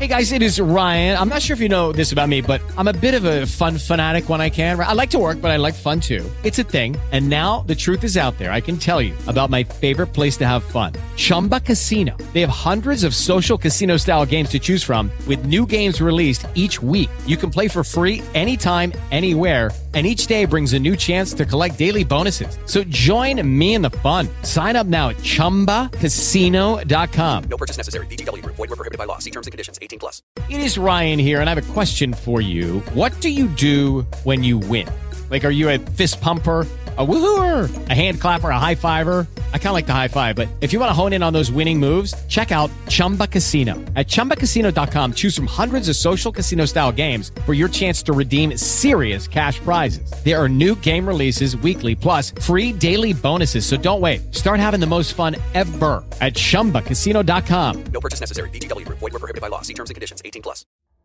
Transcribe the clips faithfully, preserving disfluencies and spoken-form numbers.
Hey guys, it is Ryan. I'm not sure if you know this about me, but I'm a bit of a fun fanatic when I can. I like to work, but I like fun too. It's a thing. And now the truth is out there. I can tell you about my favorite place to have fun. Chumba Casino. They have hundreds of social casino style games to choose from with new games released each week. You can play for free anytime, anywhere. And each day brings a new chance to collect daily bonuses. So join me in the fun. Sign up now at chumba casino dot com. No purchase necessary. V G W Group. Void where prohibited by law. See terms and conditions. eighteen plus. It is Ryan here, and I have a question for you. What do you do when you win? Like, are you a fist pumper, a woohooer, a hand clapper, a high fiver? I kind of like the high five, but if you want to hone in on those winning moves, check out Chumba Casino. At chumba casino dot com, choose from hundreds of social casino style games for your chance to redeem serious cash prizes. There are new game releases weekly, plus free daily bonuses. So don't wait. Start having the most fun ever at chumba casino dot com. No purchase necessary. V G W Group. Void where prohibited by law. See terms and conditions. eighteen plus.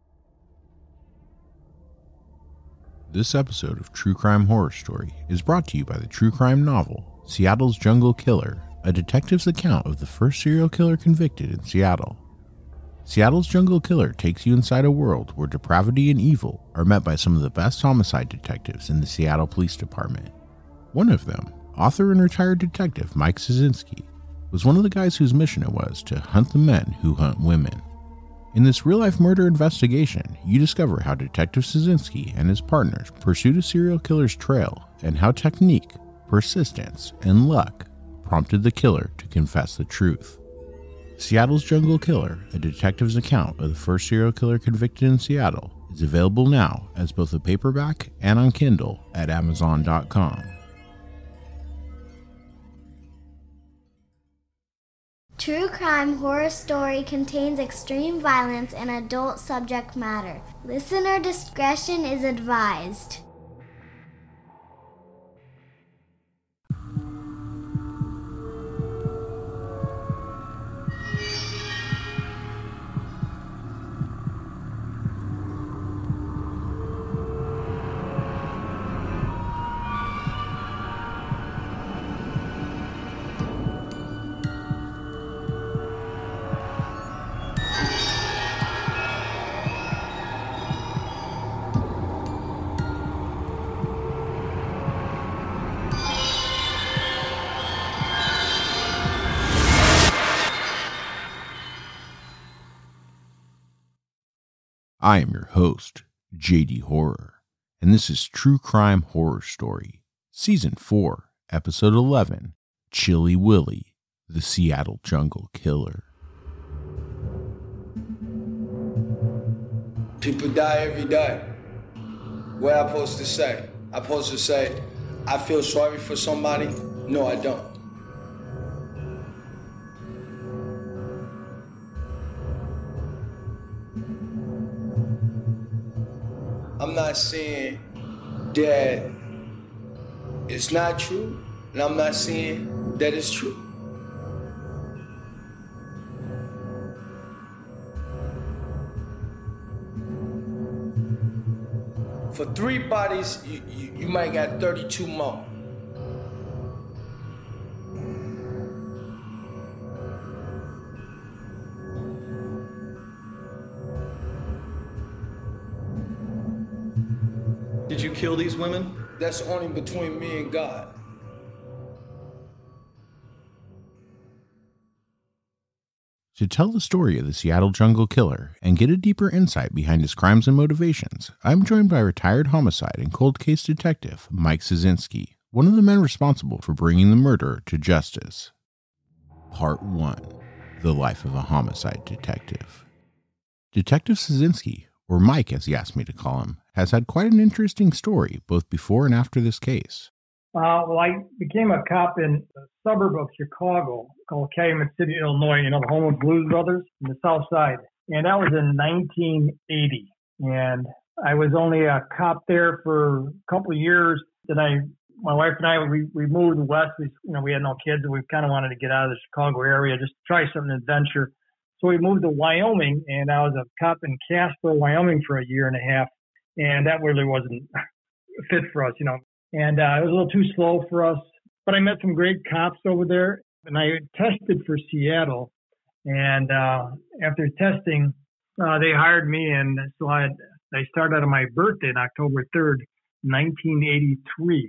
This episode of True Crime Horror Story is brought to you by the true crime novel, Seattle's Jungle Killer, a detective's account of the first serial killer convicted in Seattle. Seattle's Jungle Killer takes you inside a world where depravity and evil are met by some of the best homicide detectives in the Seattle Police Department. One of them, author and retired detective Mike Cieszynski, was one of the guys whose mission it was to hunt the men who hunt women. In this real-life murder investigation, you discover how Detective Cieszynski and his partners pursued a serial killer's trail and how technique, persistence, and luck prompted the killer to confess the truth. Seattle's Jungle Killer, a detective's account of the first serial killer convicted in Seattle, is available now as both a paperback and on Kindle at amazon dot com. True Crime Horror Story contains extreme violence and adult subject matter. Listener discretion is advised. I am your host, J D Horror, and this is True Crime Horror Story, Season four, Episode eleven, Chilly Willy, the Seattle Jungle Killer. People die every day. What am I supposed to say? I'm supposed to say, I feel sorry for somebody? No, I don't. I'm not saying that it's not true, and I'm not saying that it's true. For three bodies, you, you, you might got thirty-two more. Did you kill these women? That's only between me and God. To tell the story of the Seattle Jungle Killer and get a deeper insight behind his crimes and motivations, I'm joined by retired homicide and cold case detective Mike Cieszynski, one of the men responsible for bringing the murderer to justice. Part one. The Life of a Homicide Detective. Detective Cieszynski, or Mike as he asked me to call him, has had quite an interesting story both before and after this case. Uh, well, I became a cop in a suburb of Chicago called Calumet City, Illinois, you know, the home of Blues Brothers in the South Side. And that was in nineteen eighty. And I was only a cop there for a couple of years. Then I, my wife and I, we, we moved west. We, you know, we had no kids, and we kind of wanted to get out of the Chicago area, just try something adventure. So we moved to Wyoming, and I was a cop in Casper, Wyoming for a year and a half. And that really wasn't fit for us, you know. And uh, it was a little too slow for us. But I met some great cops over there, and I tested for Seattle. And uh, after testing, uh, they hired me, and so I, I started on my birthday on October third, nineteen eighty-three.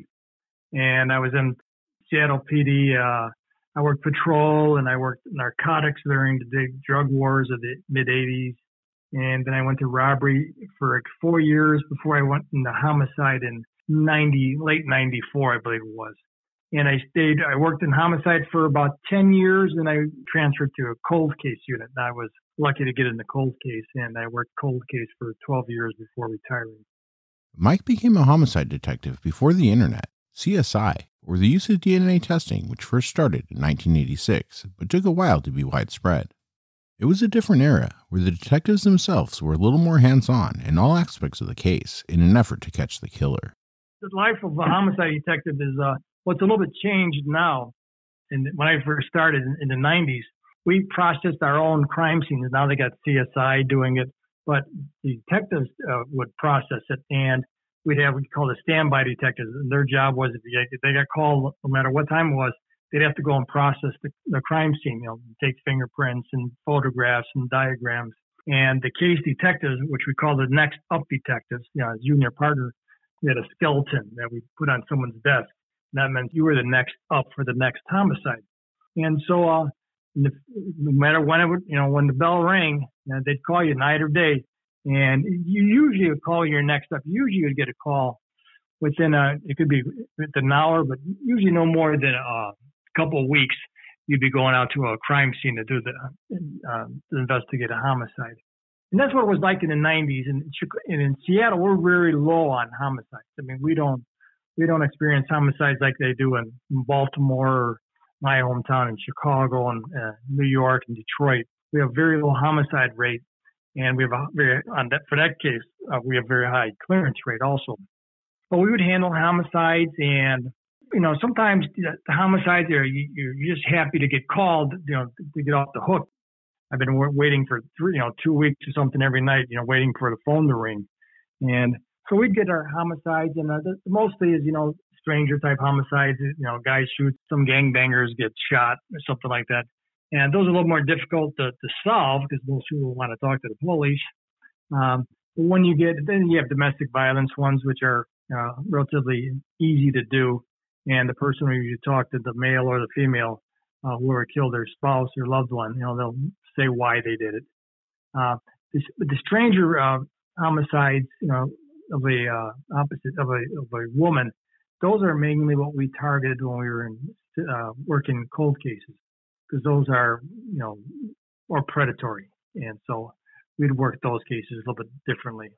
And I was in Seattle P D. Uh, I worked patrol, and I worked narcotics during the big drug wars of the mid-eighties. And then I went to robbery for like four years before I went into homicide in ninety, late ninety-four, I believe it was. And I stayed, I worked in homicide for about ten years, and I transferred to a cold case unit. And I was lucky to get in the cold case, and I worked cold case for twelve years before retiring. Mike became a homicide detective before the internet, C S I, or the use of D N A testing, which first started in nineteen eighty-six, but took a while to be widespread. It was a different era where the detectives themselves were a little more hands-on in all aspects of the case in an effort to catch the killer. The life of a homicide detective is uh, what's a little bit changed now. And when I first started in, in the nineties, we processed our own crime scenes. Now they got C S I doing it, but the detectives uh, would process it, and we'd have what we call the standby detectives. And their job was if they, if they got called, no matter what time it was, they'd have to go and process the, the crime scene, you know, take fingerprints and photographs and diagrams. And the case detectives, which we call the next up detectives, you know, junior partner, we had a skeleton that we put on someone's desk. And that meant you were the next up for the next homicide. And so, uh, no matter when it would, you know, when the bell rang, you know, they'd call you night or day. And you usually would call your next up. Usually you'd get a call within a, it could be within an hour, but usually no more than a couple of weeks, you'd be going out to a crime scene to do the, uh, to investigate a homicide. And that's what it was like in the nineties. And in, in Seattle, we're very low on homicides. I mean, we don't, we don't experience homicides like they do in, in Baltimore or my hometown in Chicago and uh, New York and Detroit. We have very low homicide rate. And we have a very, on that, for that case, uh, we have very high clearance rate also. But we would handle homicides, and, you know, sometimes the homicides are, you, you're just happy to get called, you know, to get off the hook. I've been waiting for three, you know, two weeks or something every night, you know, waiting for the phone to ring. And so we'd get our homicides, and uh, the, mostly is, you know, stranger type homicides, you know, guys shoot, some gangbangers get shot or something like that. And those are a little more difficult to, to solve because most people want to talk to the police. Um, when you get, then you have domestic violence ones, which are uh, relatively easy to do. And the person who you talk to, the male or the female, uh, whoever killed their spouse or loved one, you know, they'll say why they did it. Uh, this, the stranger uh, homicides, you know, of a uh, opposite of a of a woman, those are mainly what we targeted when we were in, uh, working cold cases. Because those are, you know, more predatory. And so we'd work those cases a little bit differently.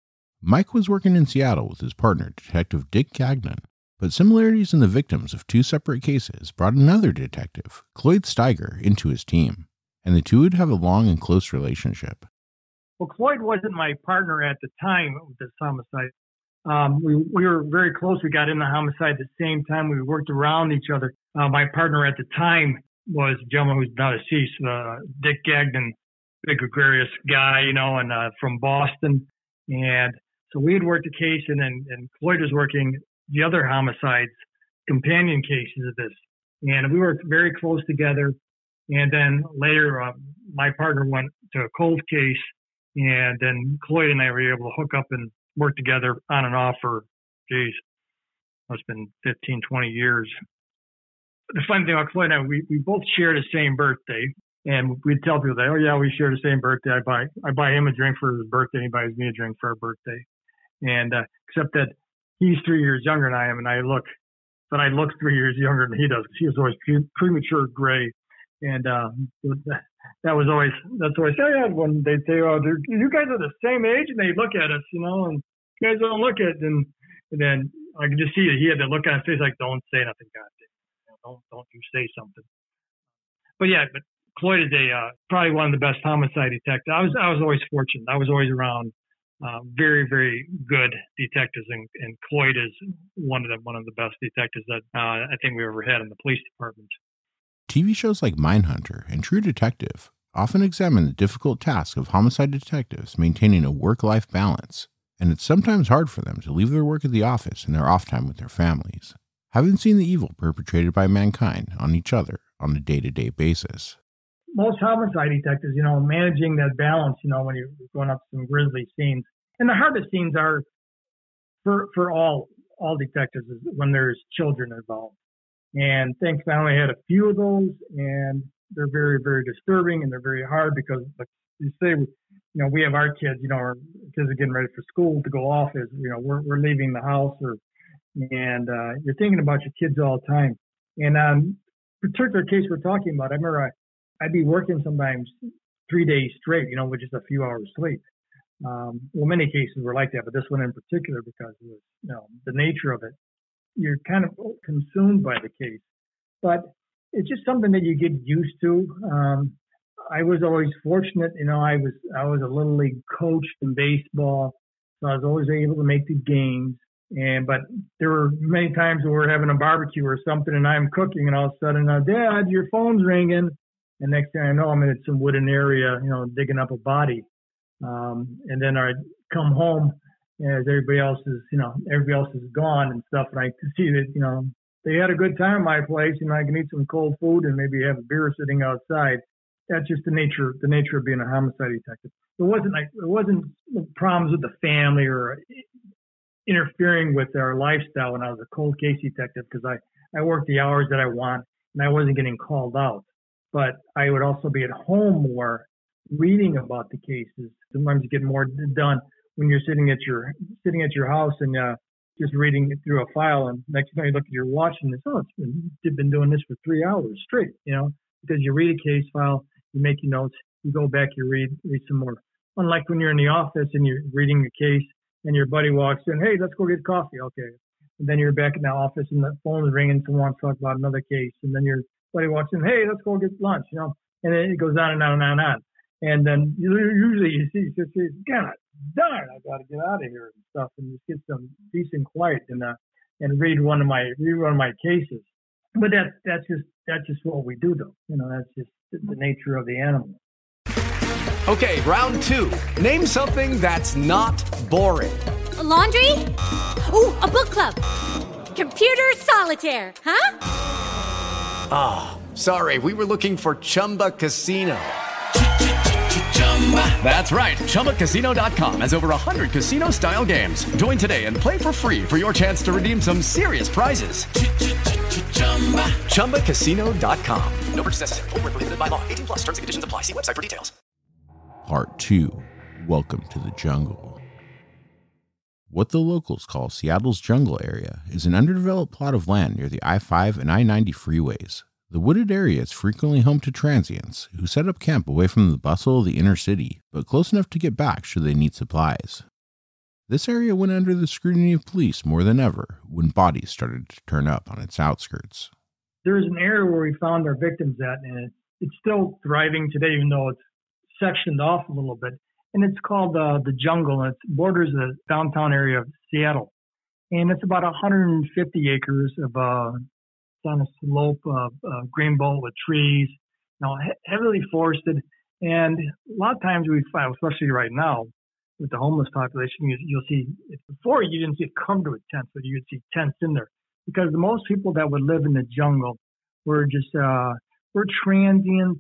Mike was working in Seattle with his partner, Detective Dick Gagnon, but similarities in the victims of two separate cases brought another detective, Cloyd Steiger, into his team, and the two would have a long and close relationship. Well, Cloyd wasn't my partner at the time with this homicide. Um, we, we were very close. We got in the homicide at the same time. We worked around each other. Uh, my partner at the time was a gentleman who's now deceased, uh, Dick Gagnon, big gregarious guy, you know, and uh, from Boston. And so we had worked a case, and then and Cloyd was working the other homicides, companion cases of this. And we worked very close together. And then later, uh, my partner went to a cold case, and then Cloyd and I were able to hook up and work together on and off for, geez, it's been fifteen, twenty years. The funny thing about Cloyd and I, we, we both share the same birthday, and we'd tell people that, oh yeah, we share the same birthday. I buy I buy him a drink for his birthday, he buys me a drink for our birthday. And uh, except that he's three years younger than I am, and I look, but I look three years younger than he does. He was always pre- premature gray, and uh, that was always that's always oh yeah. When they say, oh, you guys are the same age, and they look at us, you know, and you guys don't look at, and, and then I could just see that he had to look on his face like, don't say nothing, God. Don't, don't you say something. But yeah, but Cloyd is a uh, probably one of the best homicide detectives. I was I was always fortunate. I was always around uh, very very good detectives, and, and Cloyd is one of the one of the best detectives that uh, I think we ever had in the police department. T V shows like Mindhunter and True Detective often examine the difficult task of homicide detectives maintaining a work-life balance, and it's sometimes hard for them to leave their work at the office and their off time with their families, having seen the evil perpetrated by mankind on each other on a day-to-day basis. most homicide detectives, you know, managing that balance, you know, when you're going up some grisly scenes. And the hardest scenes are for for all all detectives is when there's children involved. And thankfully, I only had a few of those, and they're very, very disturbing, and they're very hard because, like you say, you know, we have our kids, you know, our kids are getting ready for school to go off as, you know, we're we're leaving the house, or and uh, you're thinking about your kids all the time. And um, particular case we're talking about, I remember I, I'd be working sometimes three days straight, you know, with just a few hours sleep. Um, well, many cases were like that, but this one in particular, because it was, you know, the nature of it, you're kind of consumed by the case. But it's just something that you get used to. Um, I was always fortunate, you know, I was I was a little league coach in baseball, so I was always able to make the games. And but there were many times when we were having a barbecue or something, and I'm cooking, and all of a sudden, uh, Dad, your phone's ringing. And next thing I know, I'm in some wooded area, you know, digging up a body. Um, and then I'd come home as everybody else is, you know, everybody else is gone and stuff. And I could see that, you know, they had a good time at my place, and I can eat some cold food and maybe have a beer sitting outside. That's just the nature, the nature of being a homicide detective. It wasn't like, it wasn't problems with the family or interfering with our lifestyle when I was a cold case detective, because I, I worked the hours that I want and I wasn't getting called out. But I would also be at home more, reading about the cases. Sometimes you get more done when you're sitting at your sitting at your house and uh, just reading it through a file. And next thing you look at your watch and it's, oh, it's been, you've been doing this for three hours straight, you know, because you read a case file, you make your notes, you go back, you read, read some more. Unlike when you're in the office and you're reading a case and your buddy walks in, hey, let's go get coffee. Okay. And then you're back in the office and the phone's ringing, someone wants to talk about another case. And then your buddy walks in, hey, let's go get lunch, you know, and then it goes on and on and on and on. And then usually you see, you see, God darn, I got to get out of here and stuff, and just get some decent quiet and uh, and read one of my read one of my cases. But that's that's just that's just what we do, though. You know, that's just the nature of the animal. Okay, round two. Name something that's not boring. A laundry? Ooh, a book club. Computer solitaire, huh? Ah, oh, sorry. We were looking for Chumba Casino. That's right. Chumba Casino dot com has over one hundred casino-style games. Join today and play for free for your chance to redeem some serious prizes. Chumba Casino dot com. No purchase necessary. Void where prohibited by law. eighteen plus. Terms and conditions apply. See website for details. Part two. Welcome to the Jungle. What the locals call Seattle's jungle area is an underdeveloped plot of land near the I five and I ninety freeways. The wooded area is frequently home to transients who set up camp away from the bustle of the inner city, but close enough to get back should they need supplies. This area went under the scrutiny of police more than ever when bodies started to turn up on its outskirts. There's an area where we found our victims at, and it's still thriving today, even though it's sectioned off a little bit. And it's called uh, the Jungle, and it borders the downtown area of Seattle. And it's about one hundred fifty acres of uh, on a slope of uh, green belt with trees, you know, he- heavily forested. And a lot of times we find, especially right now with the homeless population, you, you'll see, before you didn't see it come to a tent, but you'd see tents in there. Because the most people that would live in the jungle were just, uh, were transients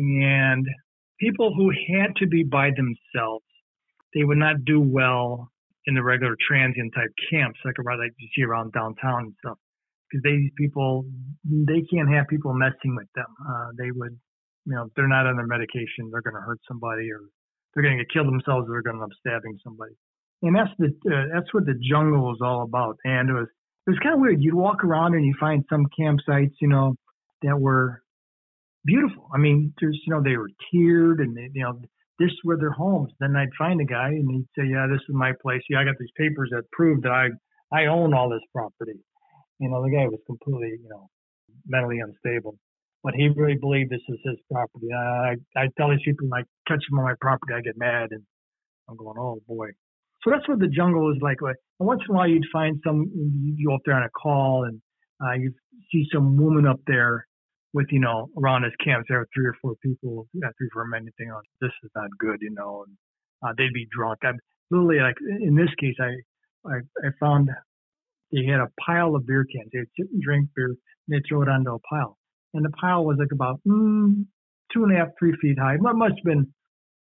and people who had to be by themselves. They would not do well in the regular transient type camps, like around, like you see around downtown and stuff. Because these people, they can't have people messing with them. Uh, they would, you know, if they're not on their medication, they're going to hurt somebody, or they're going to kill themselves, or they're going to end up stabbing somebody. And that's the uh, that's what the jungle was all about. And it was it was kind of weird. You'd walk around and you find some campsites, you know, that were beautiful. I mean, there's, you know, they were tiered, and they, you know, this were their homes. Then I'd find a guy, and he'd say, "Yeah, this is my place. Yeah, I got these papers that prove that I I own all this property." You know, the guy was completely, you know, mentally unstable, but he really believed this is his property. I, I tell these people, when I catch them on my property, I get mad, and I'm going, oh boy. So that's what the jungle is like. And once in a while, you'd find some, you go up there on a call, and uh, you see some woman up there with, you know, around his camp. There are three or four people, yeah, three or four men, thinking, oh, this is not good, you know, and uh, they'd be drunk. I literally, like in this case, I, I, I found. They had a pile of beer cans. They'd sit and drink beer, and they'd throw it onto a pile. And the pile was like about mm, two and a half, three feet high. It must have been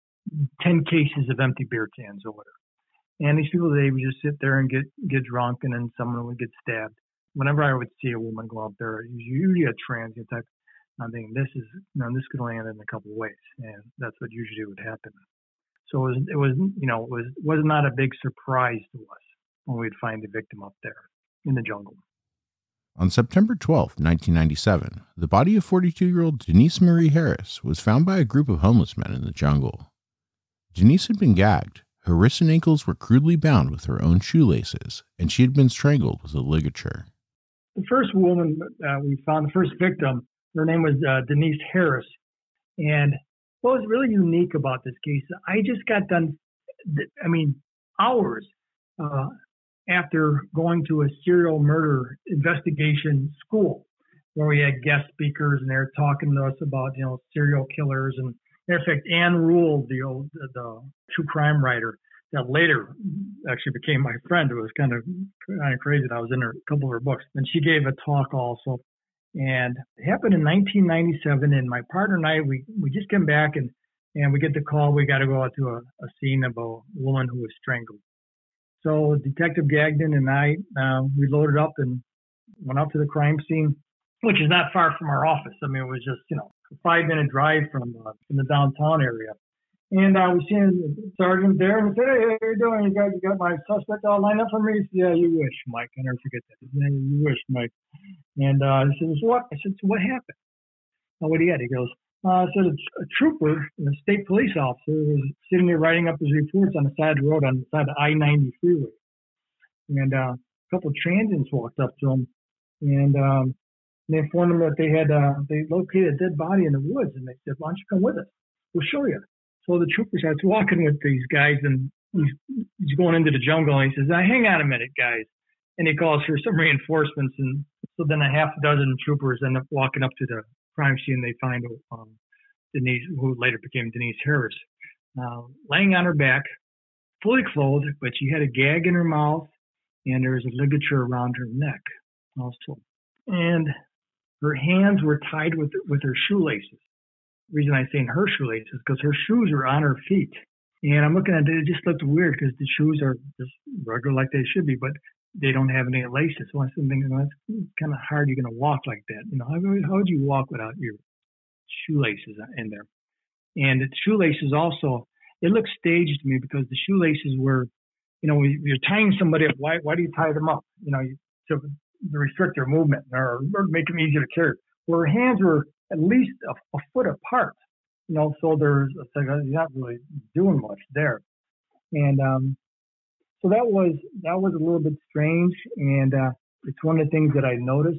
ten cases of empty beer cans or whatever. And these people, they would just sit there and get, get drunk, and then someone would get stabbed. Whenever I would see a woman go up there, it was usually a transient type. I'm thinking, this is, you know, this could land in a couple of ways, and that's what usually would happen. So it was, it was, you know, it was was not a big surprise to us when we'd find the victim up there in the jungle. On September twelfth, nineteen ninety-seven, the body of forty-two-year-old Denise Marie Harris was found by a group of homeless men in the jungle. Denise had been gagged. Her wrists and ankles were crudely bound with her own shoelaces, and she had been strangled with a ligature. The first woman uh, we found, the first victim, her name was uh, Denise Harris. And what was really unique about this case, I just got done, I mean, hours uh, after going to a serial murder investigation school where we had guest speakers and they were talking to us about, you know, serial killers. And in fact, Ann Rule, the old, the, the true crime writer that later actually became my friend, it was kind of kind of crazy that I was in her, a couple of her books. And she gave a talk also. And it happened in nineteen ninety-seven. And my partner and I, we, we just came back and, and we get the call, we got to go out to a, a scene of a woman who was strangled. So Detective Gagnon and I, uh, we loaded up and went out to the crime scene, which is not far from our office. I mean, it was just, you know, a five minute drive from, uh, from the downtown area. And I uh, was seeing the sergeant there and said, hey, how you doing? You got, you got my suspect all lined up for me? He said, yeah, you wish, Mike. I never forget that. Yeah, you wish, Mike. And uh, he says, what? I said, so what happened? Oh, what do you got? He goes, uh, I said, a trooper, a state police officer, was sitting there writing up his reports on the side of the road on the side of I ninety freeway. And uh, a couple of transients walked up to him and um, they informed him that they had uh, they located a dead body in the woods. And they said, why don't you come with us? We'll show you. So the trooper starts walking with these guys, and he's, he's going into the jungle, and he says, hang on a minute, guys. And he calls for some reinforcements. And so then a half a dozen troopers end up walking up to the crime scene. They find um, Denise, who later became Denise Harris, uh, laying on her back, fully clothed, but she had a gag in her mouth, and there was a ligature around her neck also. And her hands were tied with with her shoelaces. The reason I say in her shoelaces is because her shoes are on her feet. And I'm looking at it, it just looked weird because the shoes are just regular like they should be, but they don't have any laces. So I'm thinking, well, that's kind of hard. You're going to walk like that. You know, how, how would you walk without your shoelaces in there? And the shoelaces also, it looks staged to me because the shoelaces were, you know, you're tying somebody up. Why, why do you tie them up? You know, you, to, to restrict their movement or, or make them easier to carry. Well, her hands were at least a, a foot apart, you know, so there's you're not really doing much there. And um, so that was that was a little bit strange, and uh, it's one of the things that I noticed.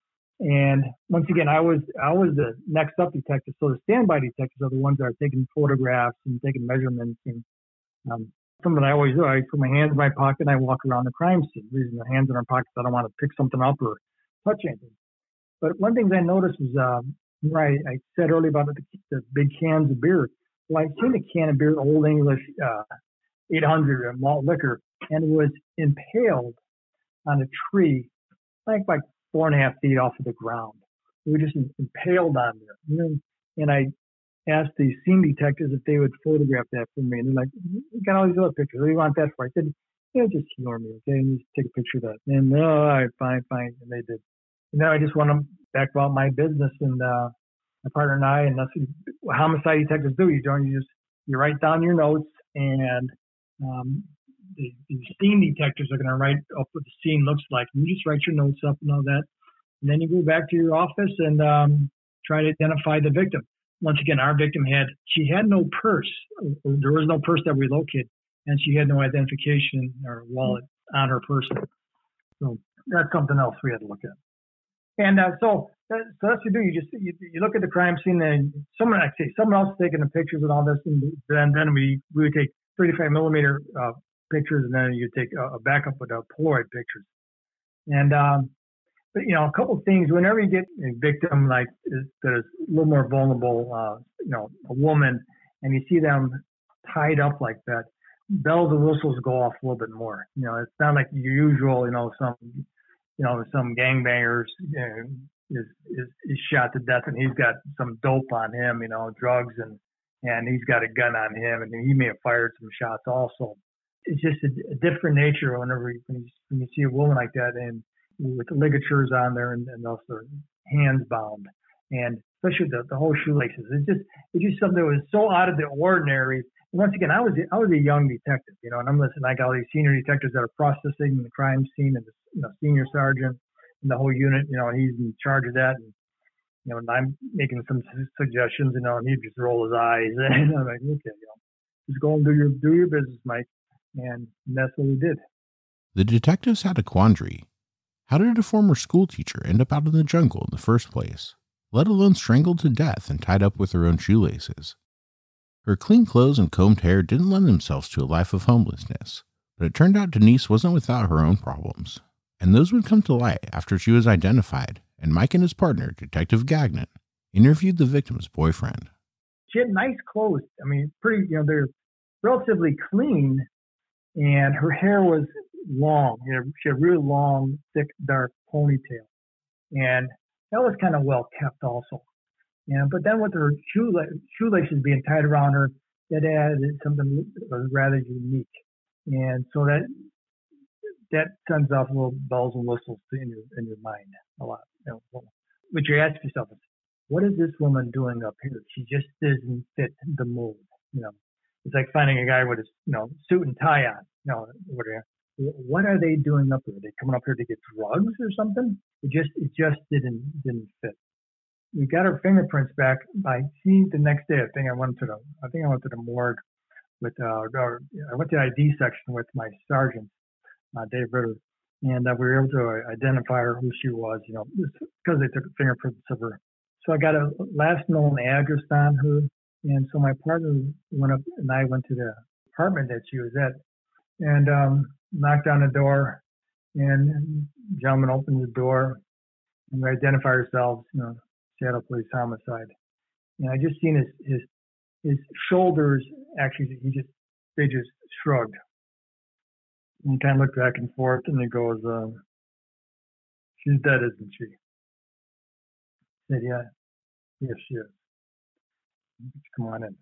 And once again, I was I was the next up detective, so the standby detectives are the ones that are taking photographs and taking measurements. And um, something I always do, I put my hands in my pocket and I walk around the crime scene. Using the hands in our pockets, I don't want to pick something up or touch anything. But one thing I noticed was, um, right, I said earlier about the, the big cans of beer. Well, I've seen a can of beer, Old English uh, eight hundred malt liquor, and it was impaled on a tree, I think like four and a half feet off of the ground. It was just impaled on there. And I asked the scene detectives if they would photograph that for me. And they're like, we got all these other pictures. What do you want that for? I said, yeah, just humor me, okay? And just take a picture of that. And, oh, all right, fine, fine. And they did. And then I just went back about my business, and uh, my partner and I, and that's what homicide detectives do. You don't, you just, you write down your notes, and um, the, the scene detectives are going to write up what the scene looks like. And you just write your notes up and all that. And then you go back to your office and um, try to identify the victim. Once again, our victim had, she had no purse. There was no purse that we located, and she had no identification or wallet on her person. So that's something else we had to look at. And uh, so, that, so that's what you do. You just you, you look at the crime scene, and someone actually someone else taking the pictures and all this, and then then we we would take thirty-five millimeter uh, pictures, and then you take a, a backup with a Polaroid pictures. And um, but you know, a couple of things. Whenever you get a victim like is, that is a little more vulnerable, uh, you know, a woman, and you see them tied up like that, bells and whistles go off a little bit more. You know, it's not like your usual, you know, some. you know, some gangbangers, you know, is, is is shot to death, and he's got some dope on him, you know, drugs, and and he's got a gun on him, and he may have fired some shots also. It's just a, a different nature whenever you, when, you, when you see a woman like that, and with the ligatures on there, and, and also hands bound, and especially the, the whole shoelaces. It's just it's just something that was so out of the ordinary. And once again, I was I was a young detective, you know, and I'm listening. I got all these senior detectives that are processing the crime scene, and the you know, senior sergeant and the whole unit, you know, and he's in charge of that. And you know, and I'm making some suggestions, you know, and he just roll his eyes, and I'm like, okay, you know, just go and do your do your business, Mike, and that's what we did. The detectives had a quandary. How did a former school teacher end up out in the jungle in the first place, let alone strangled to death and tied up with her own shoelaces? Her clean clothes and combed hair didn't lend themselves to a life of homelessness, but it turned out Denise wasn't without her own problems, and those would come to light after she was identified, and Mike and his partner, Detective Gagnon, interviewed the victim's boyfriend. She had nice clothes. I mean, pretty, you know, they're relatively clean, and her hair was long. You know, she had really long, thick, dark ponytail, and that was kind of well kept also. Yeah, but then with her shoela- shoelaces being tied around her, that added something that was rather unique, and so that that sends off little bells and whistles in your in your mind a lot. You know, but you ask yourself, what is this woman doing up here? She just doesn't fit the mold. You know, it's like finding a guy with a you know suit and tie on. You know, whatever. What are they doing up here? Are they coming up here to get drugs or something? It just it just didn't didn't fit. We got our fingerprints back by seeing the next day. I think I went to the I think I went to the morgue with uh or, I went to the I D section with my sergeant, uh, Dave Ritter, and uh, we were able to identify her, who she was, you know, because they took fingerprints of her. So I got a last known address on her, and so my partner went up and I went to the apartment that she was at, and um, knocked on the door, and the gentleman opened the door, and we identified ourselves, you know. Seattle Police Homicide. And I just seen his his his shoulders actually he just they just shrugged. And he kind of looked back and forth, and he goes, um, "She's dead, isn't she?" I said, "Yeah, yes, she is." Come on in.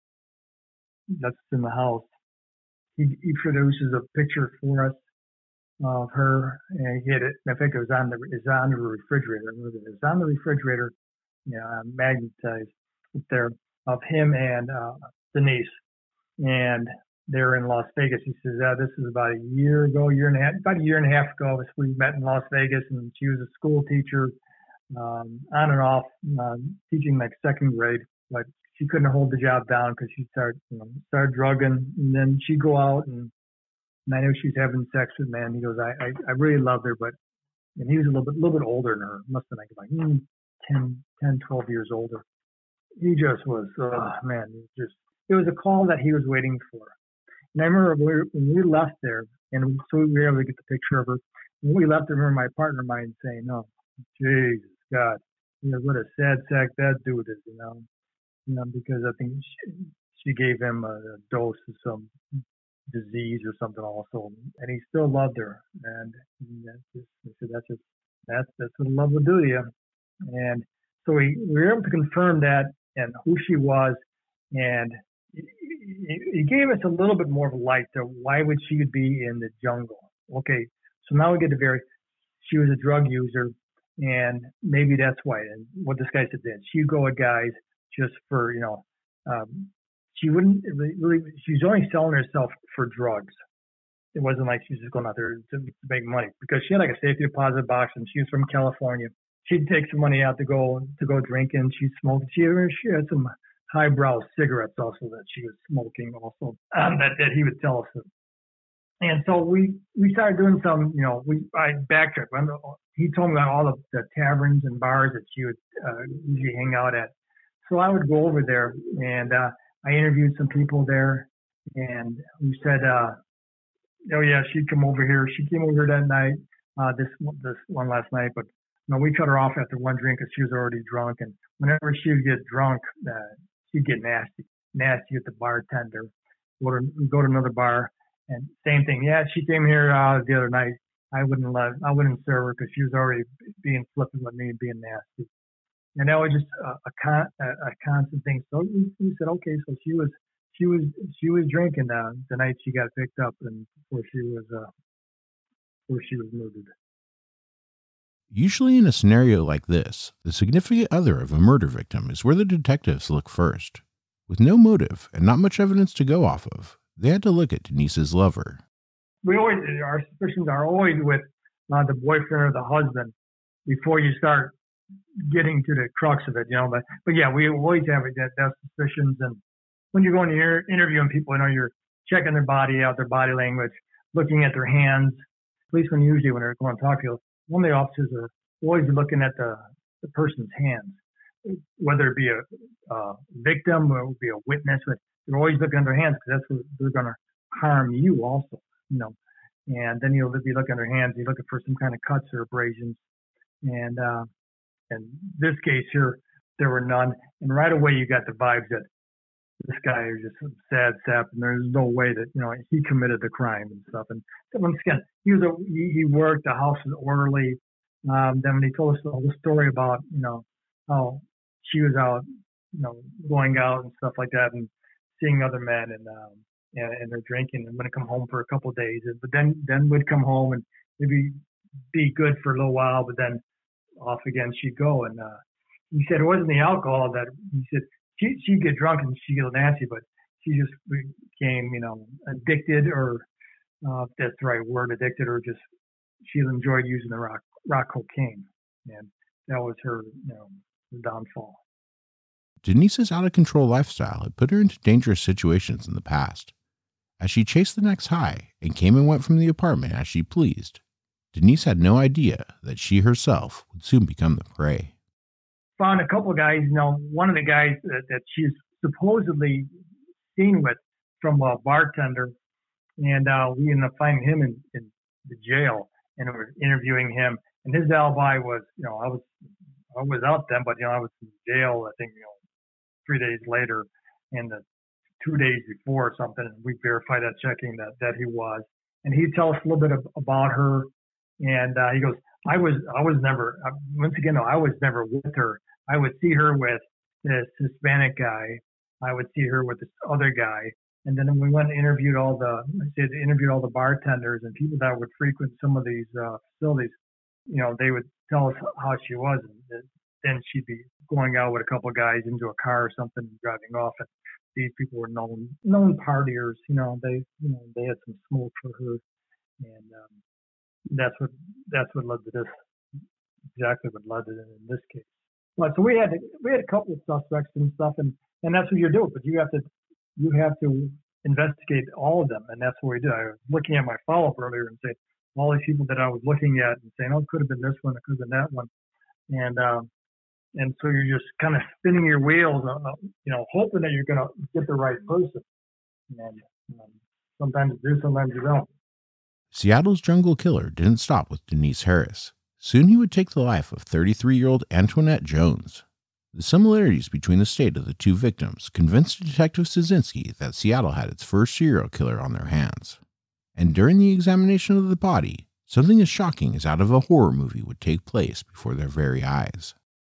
That's in the house. He he produces a picture for us of her, and he had it. I think it was on the it's on the refrigerator. It was on the refrigerator. Yeah, magnetized there of him and uh, Denise, and they're in Las Vegas. He says, "Yeah, this is about a year ago, year and a half, about a year and a half ago. We met in Las Vegas, and she was a school teacher, um, on and off, uh, teaching like second grade, but she couldn't hold the job down because she started, you know, started drugging, and then she'd go out and." And I know she's having sex with man. He goes, I, I, I really loved her, but and he was a little bit, little bit older than her. Must have been like mm, ten, ten, twelve years older. He just was, oh man, it was just, it was a call that he was waiting for. And I remember we were, when we left there, and so we were able to get the picture of her. When we left, I remember my partner of mine saying, "No, Jesus God, you know what a sad sack that dude is, you know, you know, because I think she, she gave him a, a dose of some." disease or something also, and he still loved her, and, and that's just, he said, that's just that's that's what love will do to you. And so we, we were able to confirm that and who she was, and he, he gave us a little bit more of a light to why would she be in the jungle. Okay, so now we get to very she was a drug user, and maybe that's why. And what this guy said then, she'd go with guys just for you know. Um, She wouldn't really, she was only selling herself for drugs. It wasn't like she was just going out there to, to make money because she had like a safety deposit box and she was from California. She'd take some money out to go, to go drinking. She'd smoke. She, she had some highbrow cigarettes also that she was smoking also, um, that, that he would tell us. And so we, we started doing some, you know, we, I backtracked. He told me about all the, the taverns and bars that she would uh, usually hang out at. So I would go over there and, uh, I interviewed some people there, and we said, uh, "Oh yeah, she'd come over here. She came over that night, uh, this this one last night, but you know, we cut her off after one drink because she was already drunk. And whenever she would get drunk, uh, she'd get nasty, nasty with the bartender. Go to go to another bar, and same thing. Yeah, she came here uh, the other night. I wouldn't let, I wouldn't serve her because she was already being flippant with me and being nasty. And that was just a, a, con, a, a constant thing. So he, he said, okay, so she was, she was, she was drinking uh, the night she got picked up and before she was, uh, before she was murdered. Usually in a scenario like this, the significant other of a murder victim is where the detectives look first. With no motive and not much evidence to go off of, they had to look at Denise's lover. We always, our suspicions are always with uh, the boyfriend or the husband before you start getting to the crux of it, you know. But, but yeah, we always have that, that suspicions. And when you're going to inter- interviewing people, you know, you're checking their body out, their body language, looking at their hands. Policemen usually, when they're going to talk to you, one of the officers are always looking at the, the person's hands, whether it be a, a victim or it would be a witness. But they're always looking at their hands because that's what they're going to harm you also, you know. And then you'll be looking at their hands, you're looking for some kind of cuts or abrasions. And uh, in this case here, there were none. And right away you got the vibes that this guy is just a sad sap, and there's no way that, you know, he committed the crime and stuff. And once again, he was a, he, he worked, the house was orderly. Um, then when he told us the whole story about, you know, how she was out, you know, going out and stuff like that and seeing other men and, um, and, and they're drinking and would come home for a couple of days. But then, then would come home and maybe be good for a little while, but then off again she'd go. And, uh, he said it wasn't the alcohol that, he said, She, she'd get drunk and she'd get nasty, but she just became, you know, addicted, or uh, if that's the right word, addicted, or just she enjoyed using the rock, rock cocaine. And that was her, you know, downfall. Denise's out-of-control lifestyle had put her into dangerous situations in the past. As she chased the next high and came and went from the apartment as she pleased, Denise had no idea that she herself would soon become the prey. Found a couple of guys, you know, one of the guys that, that she's supposedly seen with from a bartender, and uh, we ended up finding him in, in the jail, and we were interviewing him, and his alibi was, you know, I was I was out then, but, you know, I was in jail, I think, you know, three days later, and the two days before or something, and we verified that checking that, that he was, and he'd tell us a little bit of, about her, and uh, he goes, I was I was never, once again, no, I was never with her. I would see her with this Hispanic guy. I would see her with this other guy. And then we went and interviewed all the, I said, interviewed all the bartenders and people that would frequent some of these uh, facilities. You know, they would tell us how she was. And then she'd be going out with a couple of guys into a car or something, driving off. And these people were known, known partiers. You know, they, you know, they had some smoke for her. And um, that's what, that's what led to this, exactly what led to it in this case. But so we had we had a couple of suspects and stuff, and, and that's what you're doing. But you have to you have to investigate all of them, and that's what we did. I was looking at my follow-up earlier and saying all these people that I was looking at and saying, oh, it could have been this one, it could have been that one, and uh, and so you're just kind of spinning your wheels, uh, you know, hoping that you're going to get the right person. And um, sometimes you do, sometimes you don't. Seattle's jungle killer didn't stop with Denise Harris. Soon he would take the life of thirty-three-year-old Antoinette Jones. The similarities between the state of the two victims convinced Detective Szynski that Seattle had its first serial killer on their hands. And during the examination of the body, something as shocking as out of a horror movie would take place before their very eyes.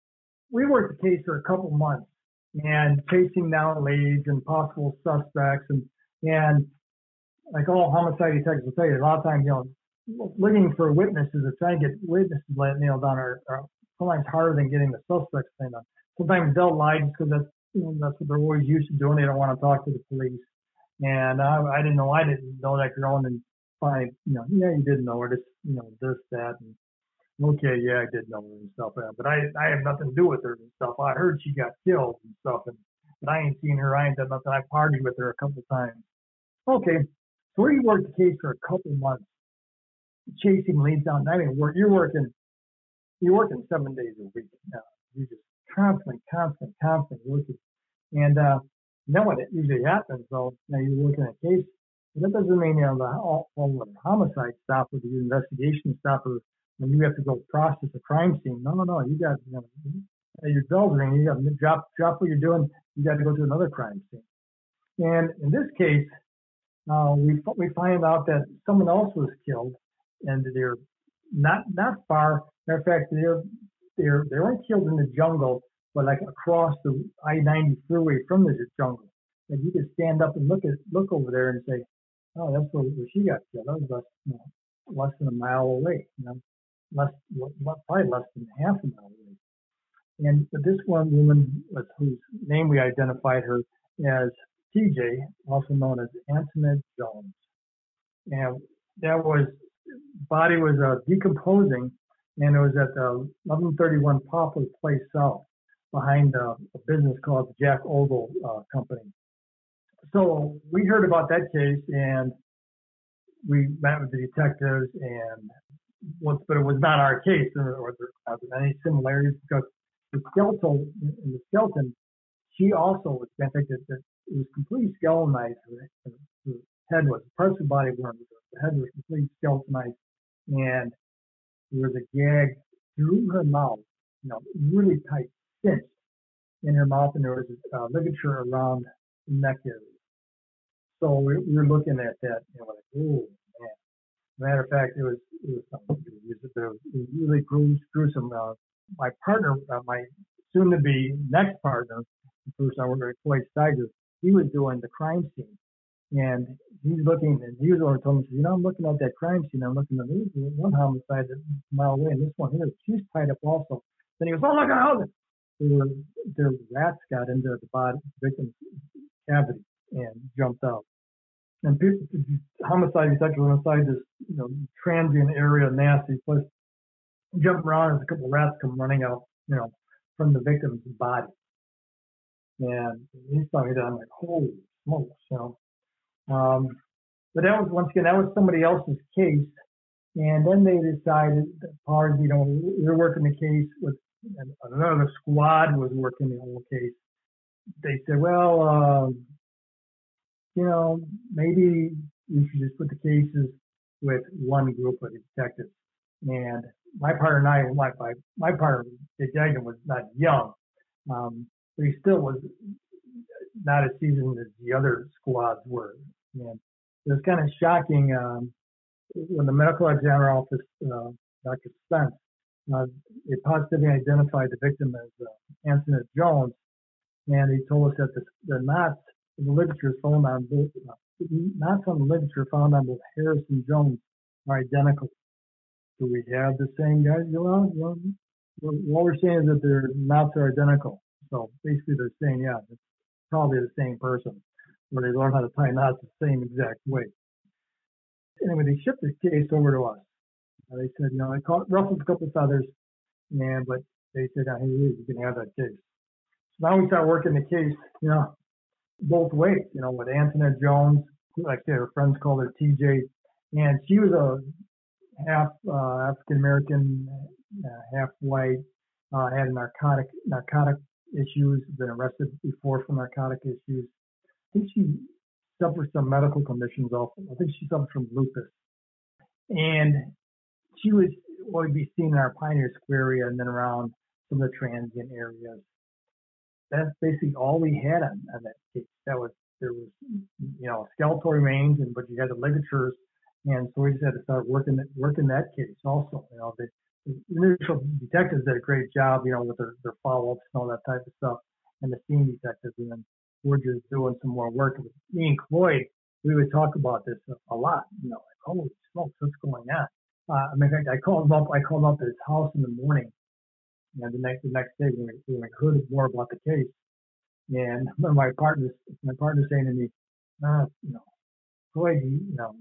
We worked the case for a couple months and chasing down leads and possible suspects, and and like all homicide detectives will tell you, a lot of times, you know, looking for witnesses or trying to get witnesses nailed down are, are sometimes harder than getting the suspects nailed down. Sometimes they'll lie just because that's, you know, that's what they're always used to doing. They don't want to talk to the police. And I, I didn't know, I didn't know that girl, and then find, you know, yeah, you didn't know her, this, you know, this, that, and okay, yeah, I did know her and stuff. But I, I have nothing to do with her and stuff. I heard she got killed and stuff, and but I ain't seen her. I ain't done nothing. I partied with her a couple times. Okay, so we worked the case for a couple months, chasing leads down. I mean, you're working, you're working seven days a week now. You're just constantly, constantly, constantly working. And uh, you know what it usually happens, though. Now you're working a case, but that doesn't mean, you know, the, all, all the homicide stop or the investigation stop, or when you have to go process a crime scene. No, no, no. You got, you know, your bell's ringing. You got to drop, drop what you're doing. You got to go to another crime scene. And in this case, uh, we we find out that someone else was killed. and they're not not far. Matter of fact, they're they're they weren't killed in the jungle, but like across the I ninety freeway from the jungle. Like you could stand up and look at look over there and say, "Oh, that's where, where she got killed. That was less, you know, less than a mile away. You know, less probably less than half a mile away." And this one woman, was, whose name we identified her as T J, also known as Antoinette Jones, and that was body was uh, decomposing, and it was at the eleven thirty-one Poplar Place South, behind uh, a business called the Jack Ogle uh, Company. So we heard about that case, and we met with the detectives, and once, but it was not our case, or, or there are any similarities, because the skeleton, in the skeleton, she also was, in fact, it, it was completely skeletonized. Her, her head was, parts of the body weren't, the head was completely skeletonized, and there was a gag through her mouth, you know, really tight, cinched in her mouth, and there was a uh, ligature around the neck area. So we, we were looking at that, and we're like, oh, man. Matter of fact, it was, it was, something, it was, it was really gruesome. Uh, my partner, uh, my soon-to-be next partner, the person I worked with, Floyd Steiger, he was doing the crime scene. And he's looking, and he was the one who told me, you know, I'm looking at that crime scene. I'm looking at this one homicide a mile away, and this one here, she's tied up also. Then he goes, oh, look at how their, their rats got into the body, victim's cavity and jumped out. And people, homicide detectives were inside this, you know, transient area, nasty place, jump around as a couple of rats come running out, you know, from the victim's body. And he's telling me that, I'm like, holy smokes, you know. Um, but that was, once again, that was somebody else's case. And then they decided that part, you know, we were working the case with another squad was working the whole case. They said, well, um, you know, maybe we should just put the cases with one group of detectives. And my partner and I, my, my, my partner, detective, was not young, um, but he still was not as seasoned as the other squads were. And it was kind of shocking um, when the medical examiner office, uh, Doctor Spence, uh, they positively identified the victim as uh, Antoinette Jones, and he told us that the, the knots in the literature found on both, uh, knots on the literature found on both Harris and Jones are identical. Do we have the same guys? You know, you know, what we're saying is that their knots are identical. So basically, they're saying, yeah, it's probably the same person, where they learn how to tie knots the same exact way. Anyway, they shipped this case over to us. Uh, they said, you know, I caught ruffled a couple of feathers, and but they said, oh, hey, you can have that case. So now we start working the case, you know, both ways. You know, with Antoinette Jones, like I said, her friends called her T J, and she was a half uh, African American, uh, half white, uh, had a narcotic narcotic issues, been arrested before for narcotic issues. I think she suffered some medical conditions also. I think she suffered from lupus. And she was what would be seen in our Pioneer Square area and then around some of the transient areas. That's basically all we had on, on that case. That was, there was, you know, skeletal remains, and but you had the ligatures. And so we just had to start working working that case also. You know, the, the initial detectives did a great job, you know, with their, their follow-ups and all that type of stuff, and the scene detectives. And then we're just doing some more work. With me and Cloyd, we would talk about this a lot. You know, like, holy smokes, what's going on? Uh, I mean, in fact, I called him up. I called him up at his house in the morning, and the next the next day we, we heard more about the case. And my partner, my partner saying to me, uh, you know, Cloyd, you know.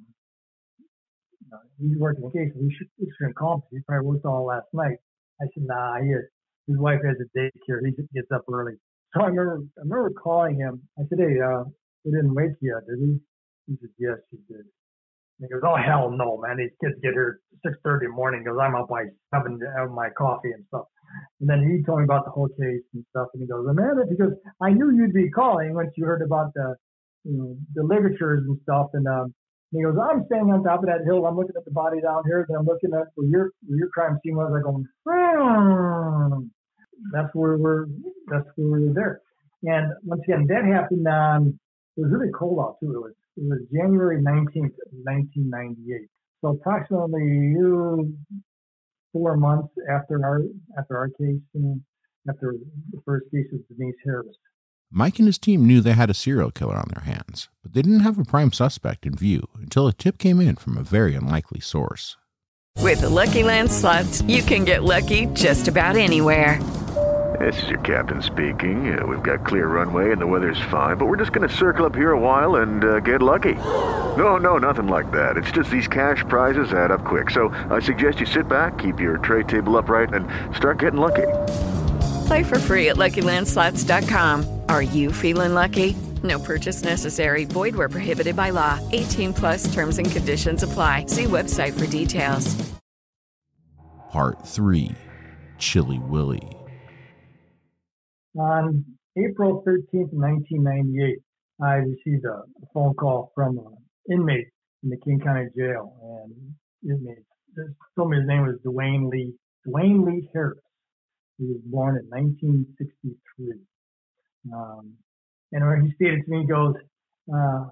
Uh, he's working the case. We should, we should call him. He probably worked all last night. I said, nah, he is. His wife has a daycare. He gets up early. So I remember, I remember calling him. I said, hey, uh, we didn't wake you yet, did he? He said, yes, he did. And he goes, oh, hell no, man. These kids get here six thirty in the morning. He goes, I'm up by seven to have my coffee and stuff. And then he told me about the whole case and stuff. And he goes, Amanda, because I knew you'd be calling once you heard about the, you know, the ligatures and stuff. And, um, And he goes, I'm standing on top of that hill. I'm looking at the body down here. Then I'm looking at where your where your crime scene was. I go, hmm. That's where we're. That's where we were there. And once again, that happened on. It was really cold out too. It was it was January nineteenth, nineteen ninety-eight. So approximately uh, four months after our after our case, and after the first case of Denise Harris. Mike and his team knew they had a serial killer on their hands, but they didn't have a prime suspect in view until a tip came in from a very unlikely source. With the Lucky Land Slots, you can get lucky just about anywhere. This is your captain speaking. Uh, we've got clear runway and the weather's fine, but we're just going to circle up here a while and uh, get lucky. No, no, nothing like that. It's just these cash prizes add up quick. So I suggest you sit back, keep your tray table upright, and start getting lucky. Play for free at Lucky Land Slots dot com. Are you feeling lucky? No purchase necessary. Void where prohibited by law. eighteen plus terms and conditions apply. See website for details. Part three. Chilly Willy. On April thirteenth, nineteen ninety-eight, I received a phone call from an inmate in the King County Jail, and the inmate told me his name was Dwayne Lee, Dwayne Lee Harris. He was born in nineteen sixty-three. Um, and where he stated to me, he goes, uh,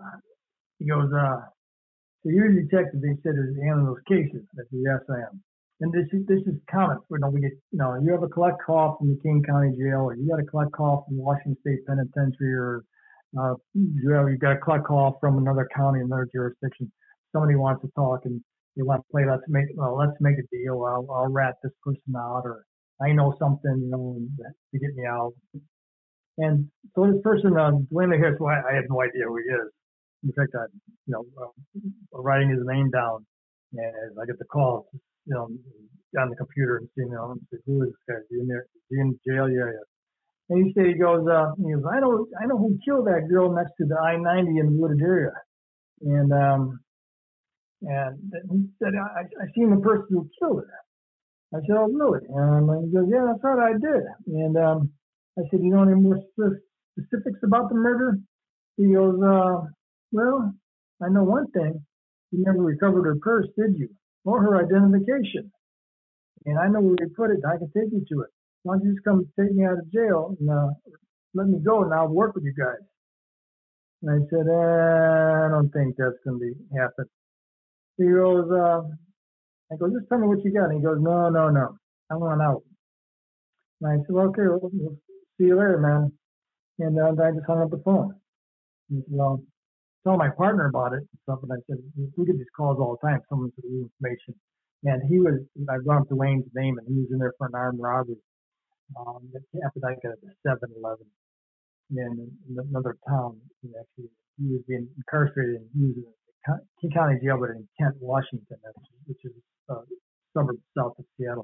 he goes, uh, so you're a detective, they said, is handling those cases. I said, yes, I am. And this is, this is common. You know, we get, you know, you have a collect call from the King County Jail, or you got a collect call from Washington State Penitentiary, or uh, you have, you got a collect call from another county, another jurisdiction. Somebody wants to talk and they want to play, let's make, well, let's make a deal. I'll, I'll rat this person out, or I know something, you know, to get me out. And so this person, uh, Dwayne Lee Harris, well, I, I have no idea who he is. In fact, I, you know, uh, writing his name down, and as I get the call, you know, on the computer and seeing, you know, I'm like, who is this guy? Is he in there? Is he in jail? Yeah, yeah. And he said, he goes, uh, he goes, I know, I know who killed that girl next to the I ninety in the wooded area. And, um, and he said, I, I seen the person who killed her. I said, oh, really? And he goes, yeah, that's right, I did. And, um, I said, you know any more specifics about the murder? He goes, uh, well, I know one thing. You never recovered her purse, did you? Or her identification. And I know where you put it. I can take you to it. Why don't you just come take me out of jail and uh, let me go, and I'll work with you guys. And I said, eh, I don't think that's going to be happen. He goes, uh, I go, just tell me what you got. And he goes, no, no, no. I want out. And I said, well, okay, we'll, we'll see you later, man. And uh, I just hung up the phone. And he said, well, tell my partner about it and stuff. And I said, we get these calls all the time. Someone's with the information. And he was, I brought up Dwayne's name, and he was in there for an armed robbery. Um, after that, got at the seven eleven in another town. And actually, he was being incarcerated, and he was in the King County Jail, but in Kent, Washington, which is a suburb south of Seattle.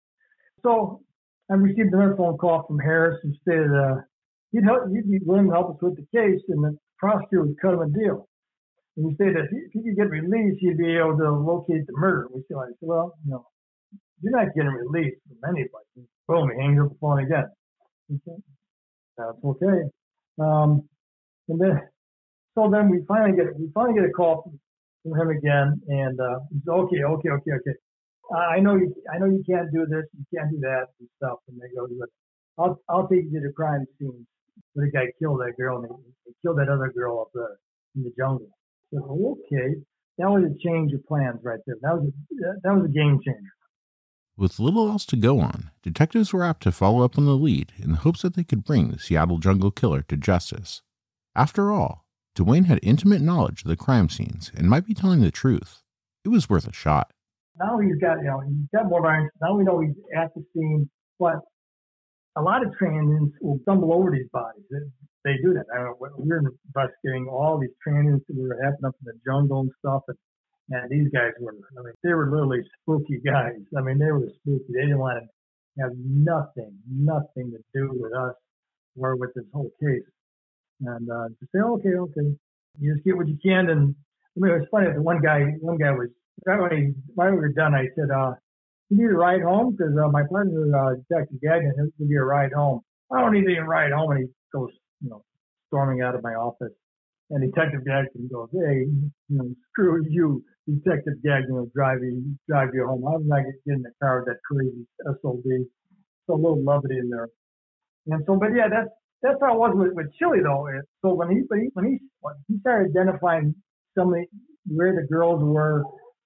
So I received another phone call from Harris who stated uh, he'd, help, he'd be willing to help us with the case, and the prosecutor would cut him a deal. And he said that if he could get released, he'd be able to locate the murder. We said, I said, well, no, you're not getting released from anybody. Boom, he hangs up the phone again. He said, that's okay. Um, and then, so then we finally get we finally get a call from, from him again, and uh, he said, okay, okay, okay, okay. Uh, I know you, I know you can't do this, you can't do that and stuff. And they go, I'll, I'll take you to the crime scene where the guy killed that girl, and they, they killed that other girl up there in the jungle. I said, okay, that was a change of plans right there. That was a, that was a game changer. With little else to go on, detectives were apt to follow up on the lead in the hopes that they could bring the Seattle Jungle Killer to justice. After all, Dwayne had intimate knowledge of the crime scenes and might be telling the truth. It was worth a shot. Now he's got, you know, he's got more evidence. Now we know he's at the scene, but a lot of transients will stumble over these bodies. They, they do that. I don't know, we're investigating all these transients that were happening up in the jungle and stuff, and, and these guys were, I mean, they were literally spooky guys. I mean, they were spooky. They didn't want to have nothing, nothing to do with us or with this whole case. And uh, to say, okay, okay, you just get what you can. And I mean, it was funny. The one guy, one guy was right when he, right when we were done. I said, uh, "You need a ride home?" Because uh, my partner, uh, Detective Gagnon, he'll give you a ride home. I don't need a ride home. And he goes, you know, storming out of my office. And Detective Gagnon goes, "Hey, you know, screw you, Detective Gagnon will drive you, drive you home. I'm not going to get in the car with that crazy S O B." So a little levity in there. And so, but yeah, that's. That's how it was with, with Chili, though. So when he when he when he, when he started identifying some of the, where the girls were,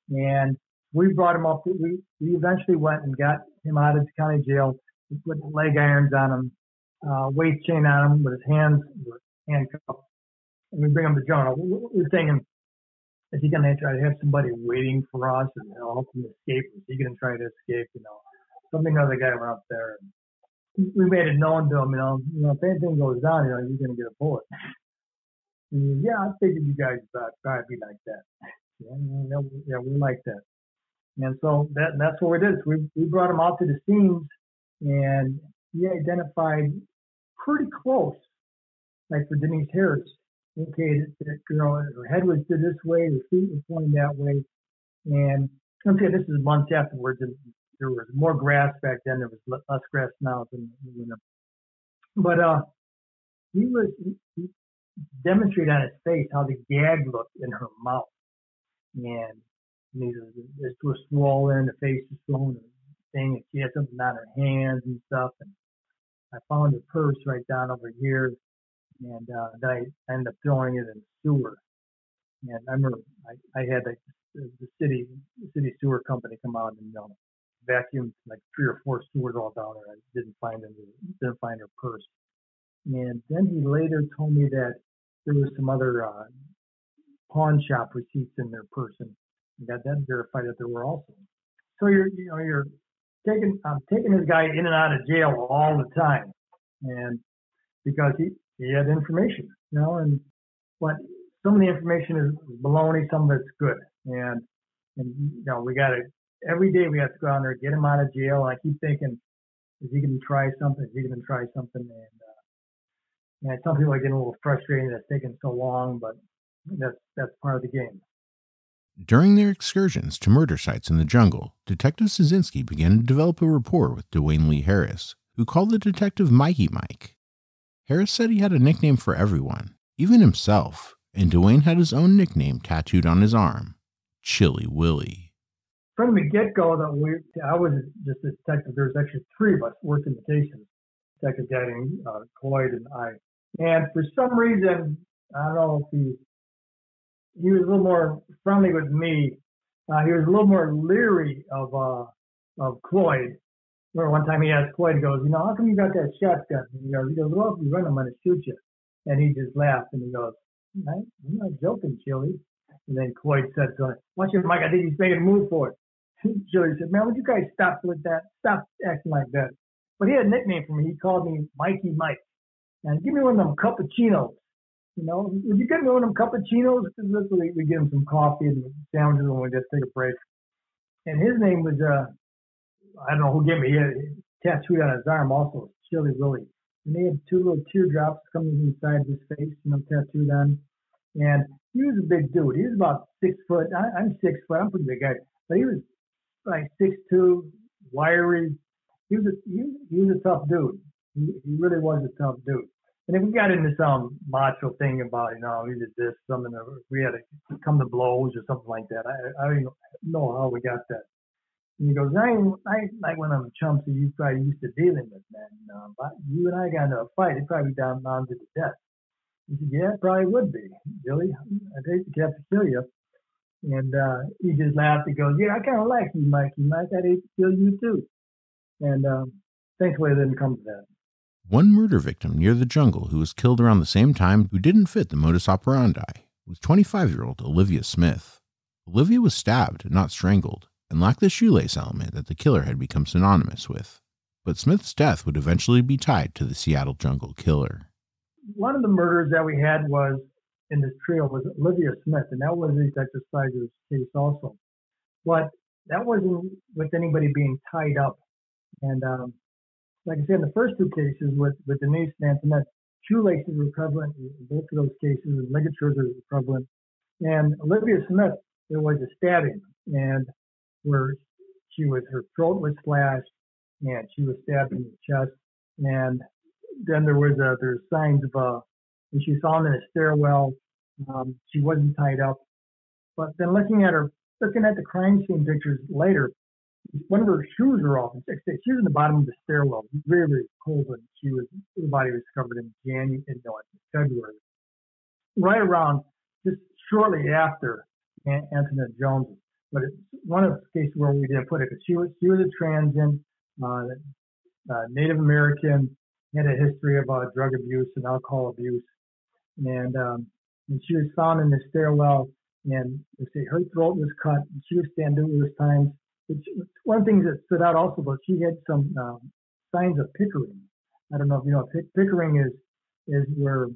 And we brought him up. We, we eventually went and got him out of the county jail. We put leg irons on him, uh, waist chain on him with his hands were handcuffed. And we bring him to Jonah. We were thinking, is he going to try to have somebody waiting for us and you know, help him escape? Is he going to try to escape? You know, something other guy went up there. And we made it known to him, you know, you know, if anything goes down, you know, you're going to get a bullet. And he, yeah, I figured you guys would probably be like that. Yeah, yeah, yeah, we like that. And so that that's what we did. So we we brought him out to the scenes, and he identified pretty close, like for Denise Harris. Okay, that girl, her head was to this way, her feet were pointing that way, and okay, this is months afterwards, and there was more grass back then. There was less grass now than you know. But uh, he was he demonstrated on his face how the gag looked in her mouth, and these were swollen, the face was swollen, thing, and she had something on her hands and stuff. And I found her purse right down over here. And uh, then I ended up throwing it in the sewer. And I remember I, I had like the, the city the city sewer company come out and you know, vacuum like three or four sewers all down there. I didn't find any, didn't find her purse. And then he later told me that there was some other uh, pawn shop receipts in their person. I got that verified that there were also. So you're you know you're taking I'm taking this guy in and out of jail all the time, and because he. He had information, you know, and but some of the information is baloney, some of it's good, and and you know we got to every day we have to go out there get him out of jail. And I keep thinking, is he going to try something? Is he going to try something? And uh, and some people are getting a little frustrated that it's taking so long, but that's that's part of the game. During their excursions to murder sites in the jungle, Detective Szynski began to develop a rapport with Dwayne Lee Harris, who called the detective Mikey Mike. Harris said he had a nickname for everyone, even himself, and Dwayne had his own nickname tattooed on his arm, Chilly Willie. From the get-go, that we, I was just a detective. There was actually three of us working the cases, Detective Gadding, uh, Cloyd, and I. And for some reason, I don't know if he, he was a little more friendly with me. Uh, he was a little more leery of uh, of Cloyd. Remember one time he asked Cloyd, he goes, you know, how come you got that shotgun? And he goes, he goes, well, if you run, I'm going to shoot you. And he just laughed and he goes, I'm not joking, Chilly. And then Cloyd said to him, watch him, Mike, I think he's making a move for it. Chilly said, man, would you guys stop with that? Stop acting like that. But he had a nickname for me. He called me Mikey Mike. And give me one of them cappuccinos. You know, would you get me one of them cappuccinos? Because we, we give him some coffee and sandwiches when we just take a break. And his name was, uh, I don't know who gave me, he had a tattooed on his arm also, Chilly Willie. And they had two little teardrops coming inside his face, you know, tattooed on. And he was a big dude. He was about six foot. I, I'm six foot. I'm a pretty big guy. But he was like six two, wiry. He was a, he, he was a tough dude. He, he really was a tough dude. And if we got into some macho thing about, you know, he did this, something, we had to come to blows or something like that. I, I don't even know how we got that. And he goes, I ain't, I ain't like one of them chumps that you probably used to dealing with, man. You know, but you and I got into a fight, it'd probably be down, down to the death. He said, yeah, it probably would be. Billy, I'd hate to have to kill you. And uh, he just laughed. He goes, yeah, I kind of like you, Mikey. Mike, I'd hate to kill you too. And um, thankfully it didn't come to that. One murder victim near the jungle who was killed around the same time who didn't fit the modus operandi was twenty-five-year-old Olivia Smith. Olivia was stabbed, not strangled, and lacked the shoelace element that the killer had become synonymous with. But Smith's death would eventually be tied to the Seattle Jungle Killer. One of the murders that we had was in this trio was Olivia Smith, and that was a Detective Spicer's case also. But that wasn't with anybody being tied up. And um, like I said, in the first two cases with, with Denise and Antoinette, shoelaces were prevalent in both of those cases, and ligatures were prevalent. And Olivia Smith, there was a stabbing, and where she was, her throat was slashed, and she was stabbed in the chest. And then there was a, there's signs of uh, when she was found in a stairwell. Um, she wasn't tied up. But then looking at her, looking at the crime scene pictures later, one of her shoes were off. She was in the bottom of the stairwell, very, very cold, and she was, her body was covered in January, no, February. Right around, just shortly after Antoinette Jones but it's one of the cases where we didn't put it because she was she was a transient, uh, uh, Native American, had a history of uh, drug abuse and alcohol abuse, and um, and she was found in the stairwell, and they say her throat was cut. And she was standing numerous times. But she, one thing that stood out also was she had some um, signs of pickering. I don't know if you know, pick, pickering is is where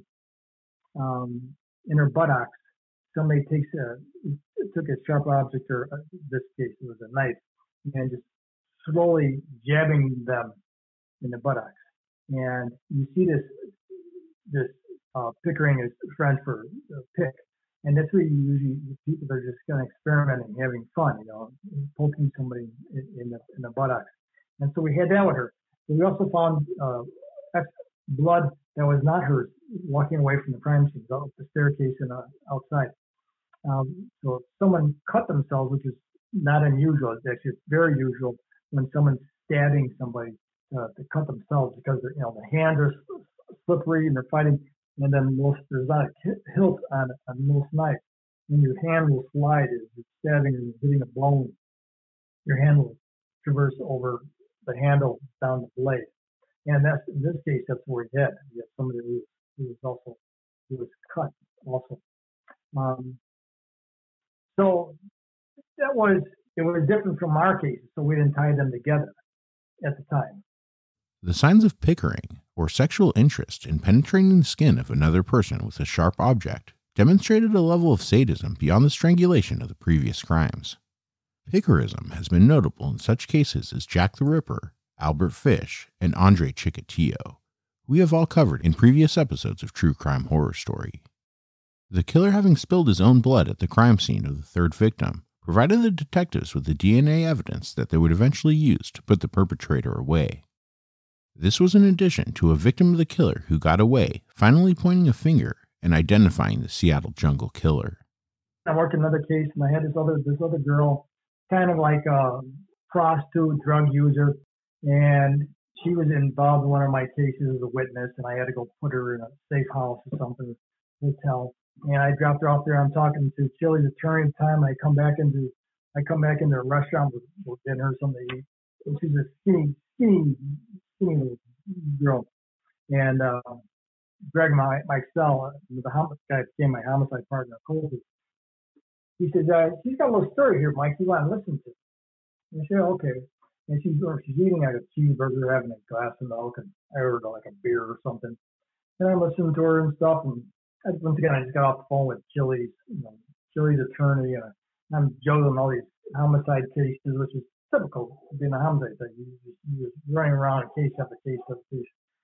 um, in her buttocks somebody takes a took a sharp object, or in this case it was a knife, and just slowly jabbing them in the buttocks. And you see this this uh, pickering is French for uh, pick, and that's where you usually people are just kind of experimenting, having fun, you know, poking somebody in, in the in the buttocks. And so we had that with her. We also found uh, blood that was not hers, walking away from the crime scene, up the staircase and uh, outside. Um, so if someone cut themselves, which is not unusual, it's actually very usual when someone's stabbing somebody uh, to cut themselves because you know the hands are slippery and they're fighting, and then most there's not a hilt on on most knives, and your hand will slide as you're stabbing and hitting a bone. Your hand will traverse over the handle down the blade, and that's in this case that's where he had. He had somebody who, who was also who was cut also. Um, so that was it was different from our cases, so we didn't tie them together at the time. The signs of pickering, or sexual interest in penetrating the skin of another person with a sharp object, demonstrated a level of sadism beyond the strangulation of the previous crimes. Pickerism has been notable in such cases as Jack the Ripper, Albert Fish, and Andre Chikatilo, who we have all covered in previous episodes of True Crime Horror Story. The killer, having spilled his own blood at the crime scene of the third victim, provided the detectives with the D N A evidence that they would eventually use to put the perpetrator away. This was in addition to a victim of the killer who got away, finally pointing a finger and identifying the Seattle Jungle Killer. I worked another case, and I had this other this other girl, kind of like a prostitute, drug user, and she was involved in one of my cases as a witness, and I had to go put her in a safe house or something, hotel. And I dropped her off there. I'm talking to Chili's attorney at the time. I come back into I come back into a restaurant with, with dinner or something to eat. And she's a skinny, skinny, skinny little girl. And uh, Greg, my my cell, the homicide guy became my homicide partner, Colby. He says, uh, she's got a little story here, Mike. You want to listen to? And I said, okay. And she's or she's eating like a cheeseburger, having a glass of milk, and I ordered like a beer or something. And I'm listening to her and stuff. And I, once again, I just got off the phone with Chili's, you know, Chili's attorney, and I'm juggling all these homicide cases, which is typical of being a homicide. Like you just, you're just running around case after case after case.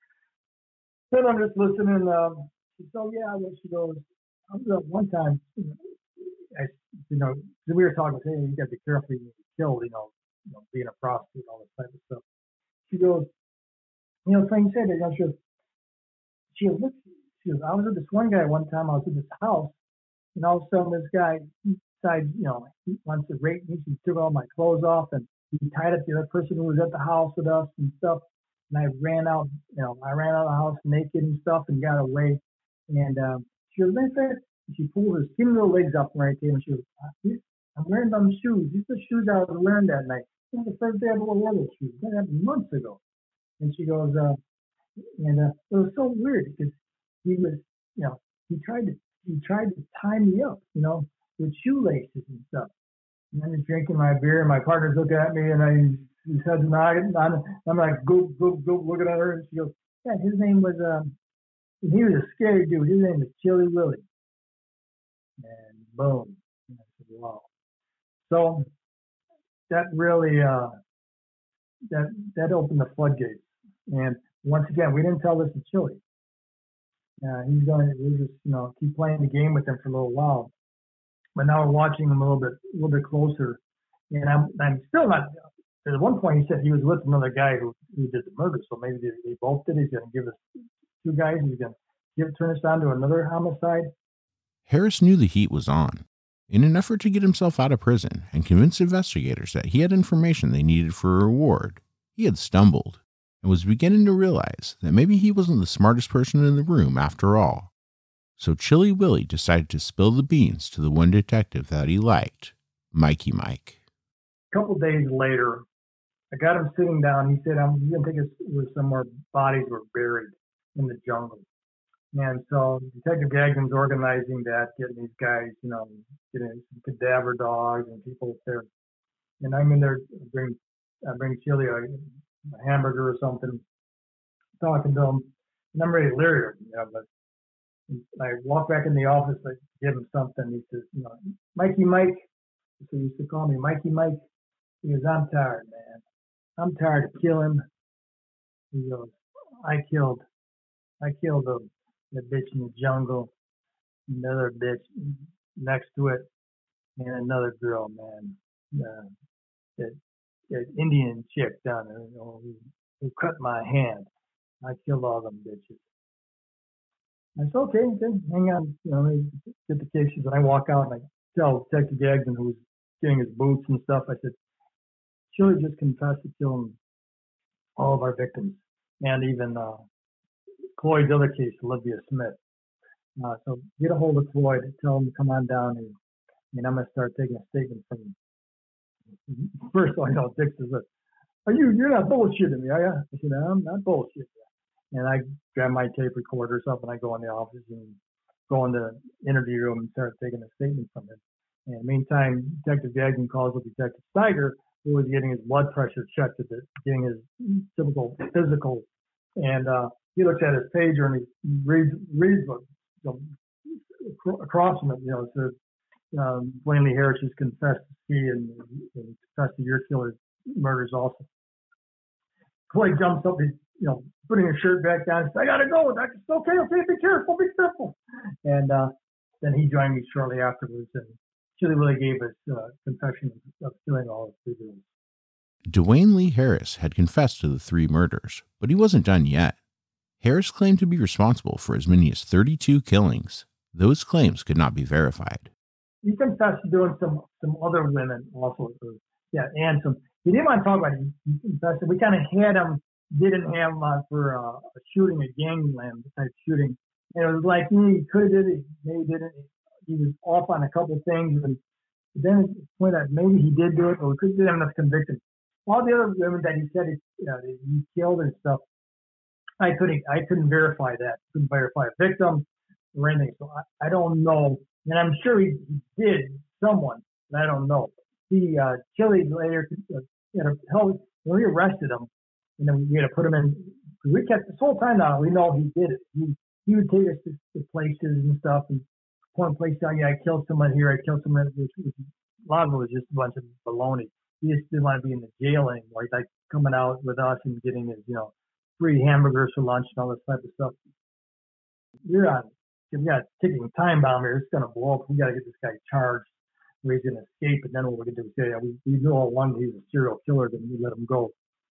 Then I'm just listening. Um, she said, oh, yeah, well, she goes, I was up one time, you know, I, you know, we were talking, hey, you got to be careful you get killed, you know, you know, being a prostitute and all this type of stuff. She goes, you know, Frank said it, you know, she goes, she goes, look, she goes, I was with this one guy one time, I was at this house, and all of a sudden this guy, he decides, you know, he wants to rape me, he took all my clothes off, and he tied up the other person who was at the house with us and stuff, and I ran out, you know, I ran out of the house naked and stuff and got away, and um, she goes, man, she pulled her skinny little legs up right there, and she goes, I'm wearing them shoes. These are the shoes I was wearing that night. This is the first day I ever wore those shoes. That happened months ago. And she goes, uh, and uh, it was so weird because he was, you know, he tried to he tried to tie me up, you know, with shoelaces and stuff. And I'm just drinking my beer, and my partner's looking at me, and I his head's nodding. I'm like, go, go, go, looking at her, and she goes, yeah, his name was, um, he was a scary dude. His name was Chili Willie. And boom. And I said, wow. So that really uh, that that opened the floodgates. And once again, we didn't tell this to Chili. Uh, he's going to we just you know keep playing the game with him for a little while. But now we're watching him a little bit a little bit closer. And I'm I'm still not. At one point, he said he was with another guy who, who did the murder. So maybe they, they both did. He's going to give us two guys. He's going to give turn us on to another homicide. Harris knew the heat was on. In an effort to get himself out of prison and convince investigators that he had information they needed for a reward, he had stumbled and was beginning to realize that maybe he wasn't the smartest person in the room after all. So Chili Willie decided to spill the beans to the one detective that he liked Mikey Mike. A couple days later, I got him sitting down. He said, I'm going to take us where somewhere bodies were buried in the jungle. And so Detective Gagnon's organizing that, getting these guys, you know, getting some cadaver dogs and people up there. And I'm in there, bring, I bring Chili a, a hamburger or something, talking to him. And I'm ready to leer him, you know, but I walk back in the office, I give him something. He says, you know, Mikey Mike. So he used to call me Mikey Mike. He goes, I'm tired, man. I'm tired of killing. He goes, I killed, I killed the, the bitch in the jungle, another bitch next to it, and another girl, man. Uh, that, that Indian chick down there, you know, who, who cut my hand. I killed all them bitches. I said, okay, okay, hang on, you know, get the cases. And I walk out and I tell Detective Gagnon, who was getting his boots and stuff, I said, Chili just confessed to killing all of our victims, and even uh, Cloyd's other case, Olivia Smith. Uh, so get a hold of Cloyd, tell him to come on down, and, and I'm going to start taking a statement from him. First of all, you know, Dick says, are you, you're not bullshitting me, are you? I said, no, I'm not bullshitting. And I grab my tape recorder or something, I go in the office and go in the interview room and start taking a statement from him. And in the meantime, Detective Gagnon calls up Detective Steiger, who was getting his blood pressure checked, at the, getting his typical physical. And uh, he looks at his pager and he reads, reads you know, across from it, you know, it says, um, Dwayne Lee Harris has confessed to see and, and confessed to your killer's murders also. Clay jumps up, he's, you know, putting his shirt back down. He says, I got to go. I said, okay, okay, be careful, be careful. And uh, then he joined me shortly afterwards. And Chili really gave us uh, confession of killing all of the girls. Dwayne Lee Harris had confessed to the three murders, but he wasn't done yet. Harris claimed to be responsible for as many as thirty-two killings. Those claims could not be verified. He confessed to doing some, some other women also. Yeah, and some. He didn't want to talk about it. He confessed it. We kind of had him, didn't have him on for uh, a shooting, a gangland type shooting. And it was like, he could have did it, maybe didn't. He was off on a couple things. And then it pointed out maybe he did do it, but we couldn't get him enough conviction. All the other women that he said he, you know, he killed and stuff, I couldn't, I couldn't verify that. Couldn't verify a victim or anything. So I, I don't know. And I'm sure he, he did someone, but I don't know. He, uh, Chili later, uh, you know, held, when we arrested him, and then we had to put him in, because we kept, this whole time now, we know he did it. He, he would take us to, to places and stuff and point places out, yeah, I killed someone here, I killed someone, which, which a lot of it was just a bunch of baloney. He just didn't want to be in the jail anymore. He's like coming out with us and getting his, you know, free hamburgers for lunch and all this type of stuff. We're on, we got a ticking time bomb here. It's going to blow up. We got to get this guy charged where he's going to escape. And then what we're going to do is say, yeah, we, we knew all along he's a serial killer, then we let him go.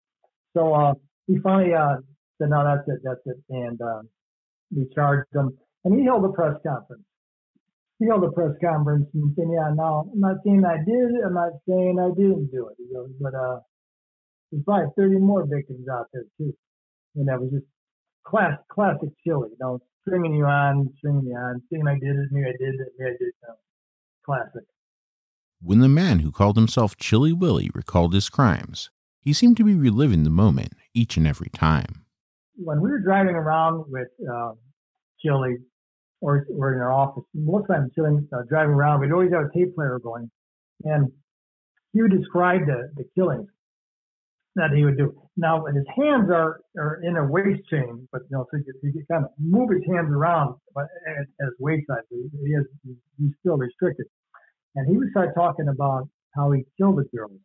So uh, he finally uh, said, no, that's it, that's it. And uh, we charged him. And he held a press conference. He held a press conference and said, yeah, no, I'm not saying I did it. I'm not saying I didn't do it. He goes, but uh, there's probably thirty more victims out there, too. And that was just class, classic Chili, you know, stringing you on, stringing you on, saying I did it, maybe I did it, maybe I did it. No. Classic. When the man who called himself Chili Willie recalled his crimes, he seemed to be reliving the moment each and every time. When we were driving around with uh, Chili, or, or in our office, most of the time Chili uh, driving around, we'd always have a tape player going, and he would describe the, the killings that he would do. Now, his hands are, are in a waist chain, but you know, so he could kind of move his hands around but at, at his waist side. So he is, he's still restricted. And he would start talking about how he killed the girls.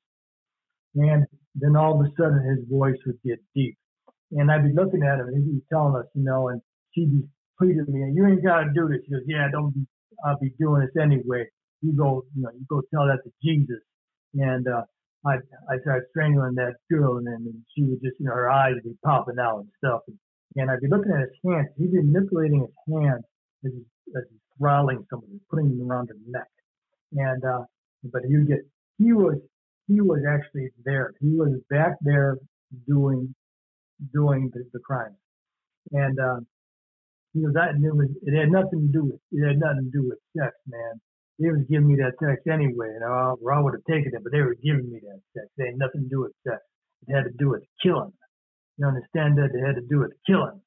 And then all of a sudden his voice would get deep. And I'd be looking at him and he'd be telling us, you know, and she'd be pleading with me, you ain't got to do this. He goes, yeah, don't be, I'll be doing this anyway. You go, you know, you go tell that to Jesus. And, uh, I I started strangling that girl, and then she would just, you know, her eyes would be popping out and stuff. And, and I'd be looking at his hands. He'd be manipulating his hands as he's, as he's throttling someone, putting them around her neck. And uh, but he would get, he was he was actually there. He was back there doing doing the, the crime. And uh, he was that, and it was it had nothing to do with it had nothing to do with sex, man. they was giving me that sex anyway, and I, or I would have taken it, but they were giving me that sex. They had nothing to do with sex. It had to do with killing. You understand that? It had to do with killing.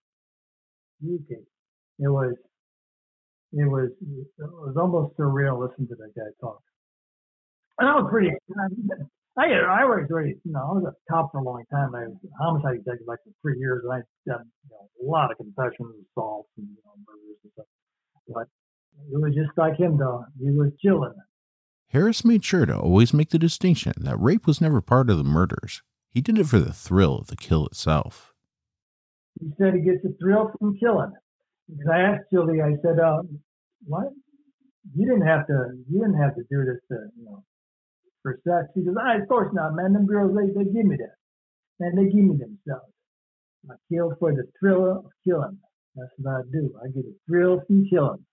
Okay. It was, it was, it was almost surreal listening to that guy talk. And I was pretty, I, I was already, you know, I was at the top for a long time. I was a homicide executive like for three years, and I done you know, a lot of confessions, assaults, and you know, murders and stuff. But it was just like him, though. He was chilling. Harris made sure to always make the distinction that rape was never part of the murders. He did it for the thrill of the kill itself. He said he gets a thrill from killing. Because I asked Julie, I said, uh, "What? You didn't have to. You didn't have to do this, to, you know, for sex." He goes, "Ah, of course not, man. Them girls, they, they give me that. Man, they give me themselves. I kill for the thrill of killing. That's what I do. I get a thrill from killing."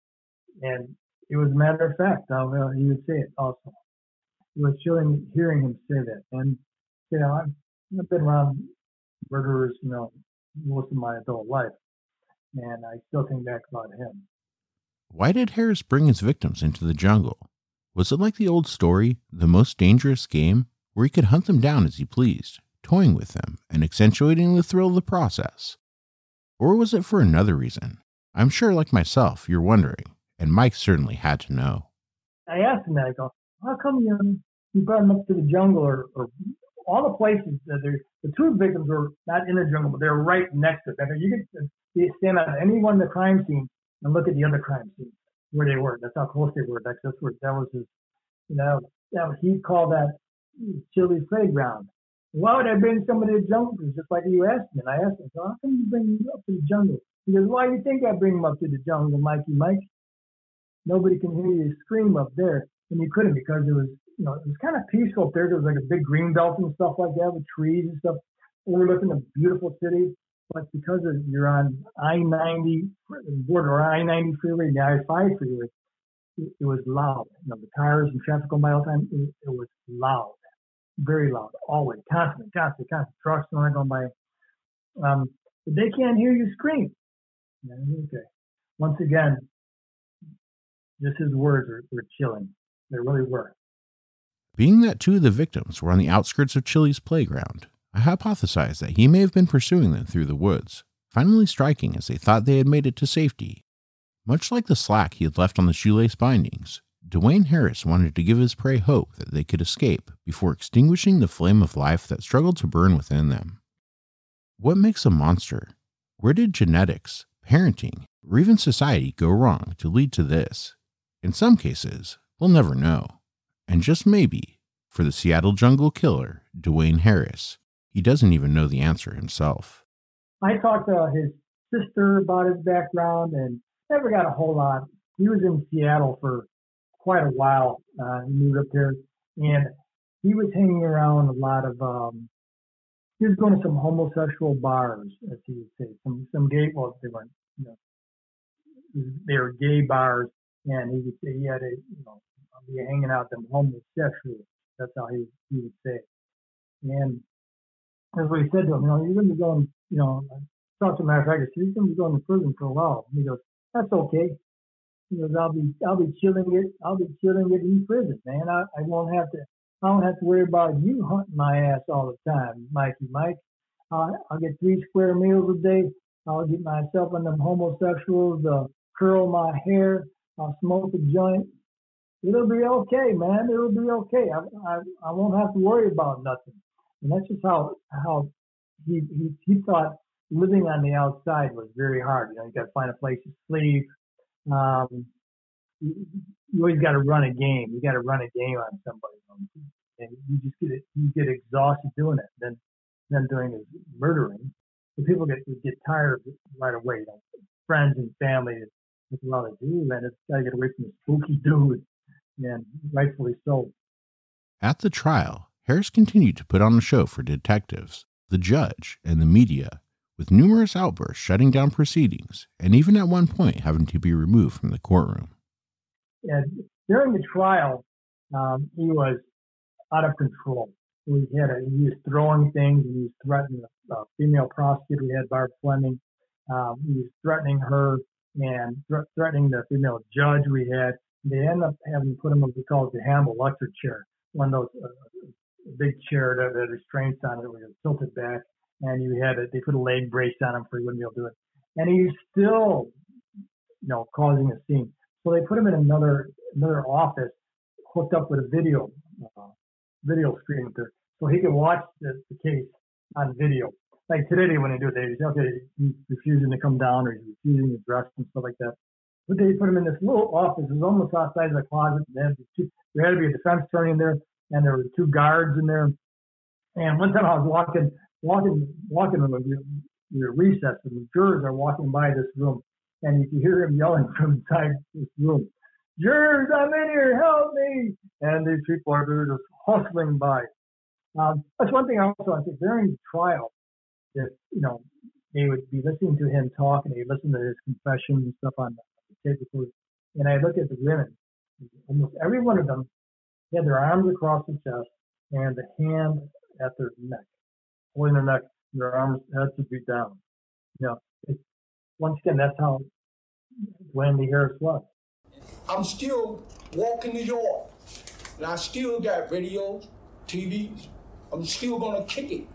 And it was a matter of fact. How uh, he would say it also. It was chilling hearing him say that. And you know, I've, I've been around murderers, you know, most of my adult life, and I still think back about him. Why did Harris bring his victims into the jungle? Was it like the old story, The Most Dangerous Game, where he could hunt them down as he pleased, toying with them and accentuating the thrill of the process? Or was it for another reason? I'm sure, like myself, you're wondering, and Mike certainly had to know. I asked him that. I go, "How come you, you brought him up to the jungle, or, or all the places that there, the two victims were not in the jungle, but they were right next to it. You could you stand on any one of the crime scenes and look at the other crime scenes where they were. That's how close they were. That's, that's where that was his, you know, that was, he'd call that Chili's playground. Why would I bring somebody to the jungle? Just like you asked me. And I asked him, so how come you bring him up to the jungle? He goes, "Why do you think I bring him up to the jungle, Mikey Mike? Nobody can hear you scream up there." And you couldn't, because it was, you know, it was kind of peaceful up there. There was like a big green belt and stuff like that with trees and stuff overlooking a beautiful city. But because of, you're on I ninety, border I ninety freeway, the I five freeway, it, it was loud. You know, the cars and traffic going by all the time, it, it was loud, very loud, always, constantly, constantly, constantly. Trucks going by. Um, but they can't hear you scream. Okay. Once again, just his words were, were chilling. They really were. Being that two of the victims were on the outskirts of Chili's playground, I hypothesized that he may have been pursuing them through the woods, finally striking as they thought they had made it to safety. Much like the slack he had left on the shoelace bindings, Dwayne Harris wanted to give his prey hope that they could escape before extinguishing the flame of life that struggled to burn within them. What makes a monster? Where did genetics, parenting, or even society go wrong to lead to this? In some cases, we'll never know. And just maybe, for the Seattle Jungle Killer, Dwayne Harris, he doesn't even know the answer himself. I talked to his sister about his background and never got a whole lot. He was in Seattle for quite a while. Uh, he moved up there, and he was hanging around a lot of, um, he was going to some homosexual bars, as he would say, some, some gay, well, they weren't, you know, they were gay bars, and he would say he had a, you know, be hanging out them homosexuals. That's how he, he would say it. And that's what he said to him, you know, you're going to be going, you know, I talked to him after I said, you're going to be going to prison for a while. And he goes, "That's okay." He goes, I'll be, I'll be chilling it, I'll be chilling it in prison, man. I, I won't have to, I don't have to worry about you hunting my ass all the time, Mikey Mike. Uh, I'll get three square meals a day. I'll get myself and them homosexuals, uh, curl my hair. I'll smoke a joint. It'll be okay, man. It'll be okay. I, I, I won't have to worry about nothing. And that's just how, how he, he, he thought living on the outside was very hard. You know, you got to find a place to sleep. Um, you, you always got to run a game. You got to run a game on somebody. And you just get it, you get exhausted doing it. Then, then doing his murdering. So people get, get tired of it right away. You know, friends and family, it's a lot of, dude, man, it's got to get away from the spooky dude. And rightfully so. At the trial, Harris continued to put on a show for detectives, the judge, and the media, with numerous outbursts shutting down proceedings, and even at one point having to be removed from the courtroom. And during the trial, um, he was out of control. He had a, he was throwing things, and he was threatening a, a female prosecutor we had, Barb Fleming. Um, he was threatening her and th- threatening the female judge we had. They end up having to put him in what we call the Hannibal Lecter chair, one of those uh, big chair that had restraints on it, where it was tilted back, and you had it. They put a leg brace on him for he wouldn't be able to do it, and he's still, you know, causing a scene. So they put him in another another office, hooked up with a video uh, video screen with there, so he could watch the, the case on video. Like today, when they do it, they say, okay, he's refusing to come down, or he's refusing to dress and stuff like that. But they put him in this little office. It was almost outside of the closet. They had two, there had to be a defense attorney in there, and there were two guards in there. And one time I was walking, walking, walking in the, the recess, and the jurors are walking by this room, and you can hear him yelling from inside this room, "Jurors, I'm in here, help me!" And these people are just hustling by. Um, that's one thing I also I think during the trial, that you know they would be listening to him talk, and they would listen to his confession and stuff on the tape recorder. And I look at the women, almost every one of them had their arms across the chest and the hand at their neck, holding their neck, their arms had to be down. You know, it, once again, that's how Wendy Harris was. I'm still walking the yard, and I still got radios, T Vs. I'm still gonna kick it.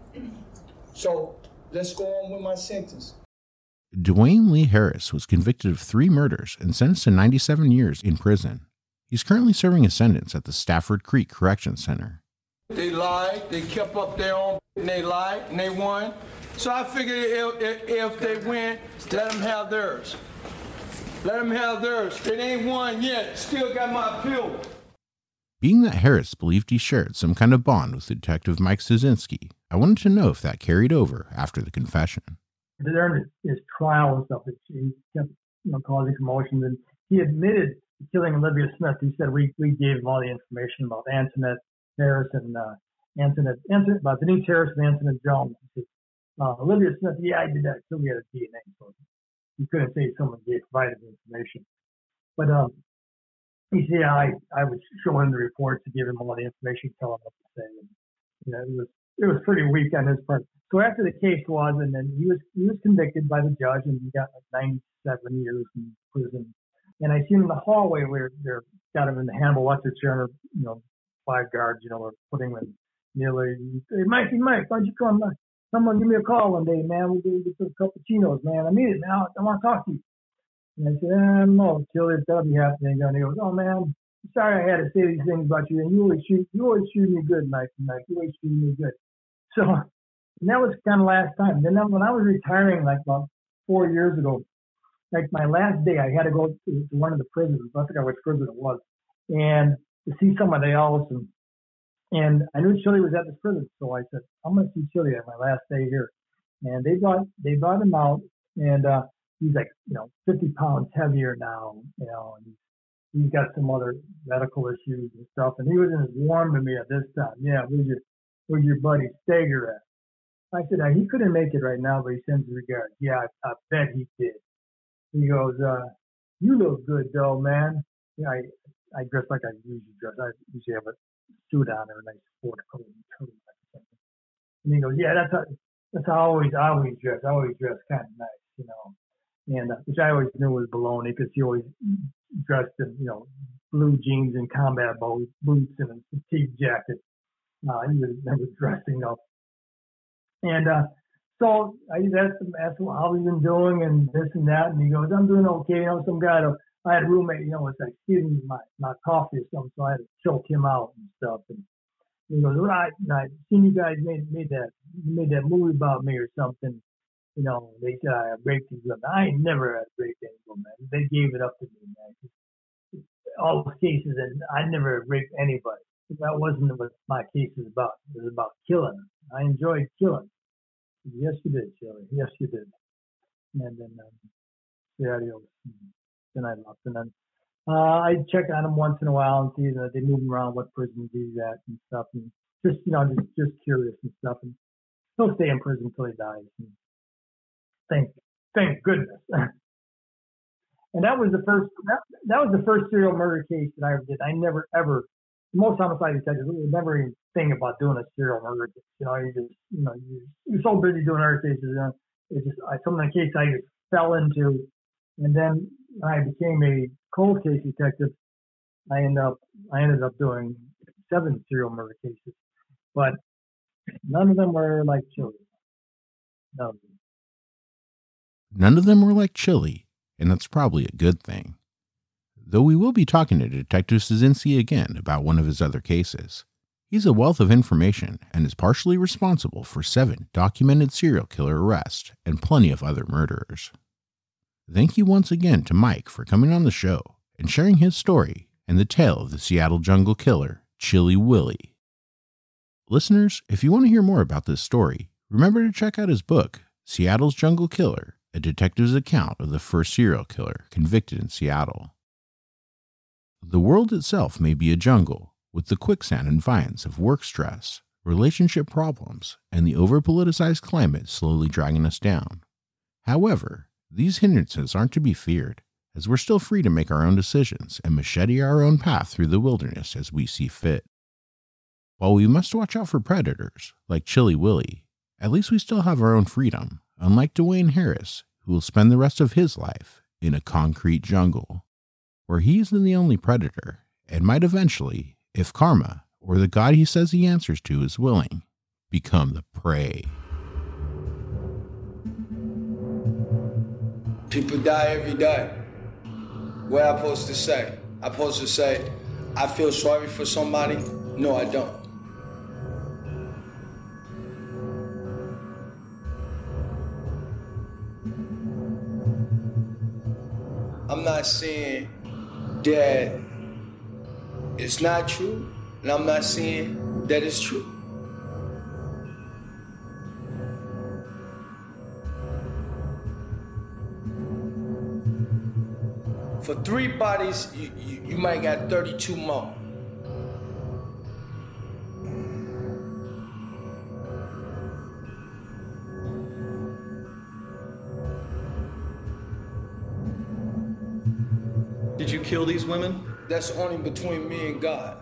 So let's go on with my sentence. Dwayne Lee Harris was convicted of three murders and sentenced to ninety-seven years in prison. He's currently serving a sentence at the Stafford Creek Correction Center. They lied, they kept up their own, and they lied, and they won. So I figured if, if, if they win, let them have theirs. Let them have theirs. It ain't won yet. Still got my appeal. Being that Harris believed he shared some kind of bond with Detective Mike Szczynski, I wanted to know if that carried over after the confession. During his, his trial and stuff, he kept you know, causing commotions, and he admitted to killing Olivia Smith. He said we we gave him all the information about Antoinette Harris and uh, Antoinette, Antoinette, about Denise Harris and Antoinette Jones. He said, uh, Olivia Smith, yeah, I did that. So we had a D N A, so you couldn't say someone gave provided the information. But um, he said I I would show him the reports to give him all the information, tell him what to say. And, you know, it was it was pretty weak on his part. So after the case was, and then he was he was convicted by the judge, and he got like ninety-seven years in prison. And I seen him in the hallway where they're got him in the Hannibal Lecter chair, and, you know, five guards, you know, are putting him nearly. Hey, Mikey, Mike, why don't you come? Someone give me a call one day, man. We'll go get some cappuccinos, man. I need it now. I want to talk to you. And I said, I don't know, till there's gotta be happening. And he goes, oh man, I'm sorry I had to say these things about you, and you always shoot, you always shoot me good, Mike. Mike, you always shoot me good. So. And that was kind of last time. Then when I was retiring, like about four years ago, like my last day, I had to go to, to one of the prisons. I forgot which prison it was, and to see somebody else. And, and I knew Chili was at this prison, so I said, I'm going to see Chili at my last day here. And they brought they brought him out, and uh, he's like, you know, fifty pounds heavier now, you know, and he's, he's got some other medical issues and stuff. And he wasn't as warm to me at this time. Yeah, where's your where's your buddy Stager at? I said, uh, he couldn't make it right now, but he sends regards. Yeah, I, I bet he did. He goes, uh, you look good, though, man. Yeah, I I dress like I usually dress. I usually have a suit on or a nice sport coat and turtleneck or something. And he goes, yeah, that's how, that's how I always, I always dress. I always dress kind of nice, you know. And uh, which I always knew was baloney because he always dressed in, you know, blue jeans and combat boots and a fatigue jacket. Uh, he was never dressing up. And uh, so I asked him, asked him how he's been doing and this and that. And he goes, I'm doing okay. You know, some guy, I had a roommate, you know, it's like stealing my, my coffee or something. So I had to choke him out and stuff. And he goes, right, I seen you guys made, made that made that movie about me or something. You know, they said I raped these women. I ain't never had raped any woman. They gave it up to me, man. All those cases, and I never raped anybody. That wasn't what my case is about. It was about killing. I enjoyed killing. Yes, you did, Shelley. Yes, you did. And then, um, yeah, then I left. And then uh, I check on him once in a while and see that they move him around, what prison he's at and stuff. And just, you know, just, just curious and stuff. And he'll stay in prison until he dies. And thank, thank goodness. And that was the first, that, that was the first serial murder case that I ever did. I never, ever, most homicide detectives would never even think about doing a serial murder case. You know, you just, you know, you, you're so busy doing other cases. You know, it's just, I, some of the cases I just fell into. And then I became a cold case detective. I ended up I ended up doing seven serial murder cases, but none of them were like Chili. None of them. None of them were like Chili, and that's probably a good thing. Though we will be talking to Detective Szynski again about one of his other cases. He's a wealth of information and is partially responsible for seven documented serial killer arrests and plenty of other murderers. Thank you once again to Mike for coming on the show and sharing his story and the tale of the Seattle Jungle Killer, Chilly Willy. Listeners, if you want to hear more about this story, remember to check out his book, Seattle's Jungle Killer, a detective's account of the first serial killer convicted in Seattle. The world itself may be a jungle, with the quicksand and vines of work stress, relationship problems, and the over-politicized climate slowly dragging us down. However, these hindrances aren't to be feared, as we're still free to make our own decisions and machete our own path through the wilderness as we see fit. While we must watch out for predators, like Chilly Willy, at least we still have our own freedom, unlike Dwayne Harris, who will spend the rest of his life in a concrete jungle, where he isn't the only predator, and might eventually, if karma, or the god he says he answers to is willing, become the prey. People die every day. What am I supposed to say? I'm supposed to say, I feel sorry for somebody? No, I don't. I'm not saying that it's not true, and I'm not saying that it's true. For three bodies, you, you, you might got thirty-two more. Did you kill these women? That's only between me and God.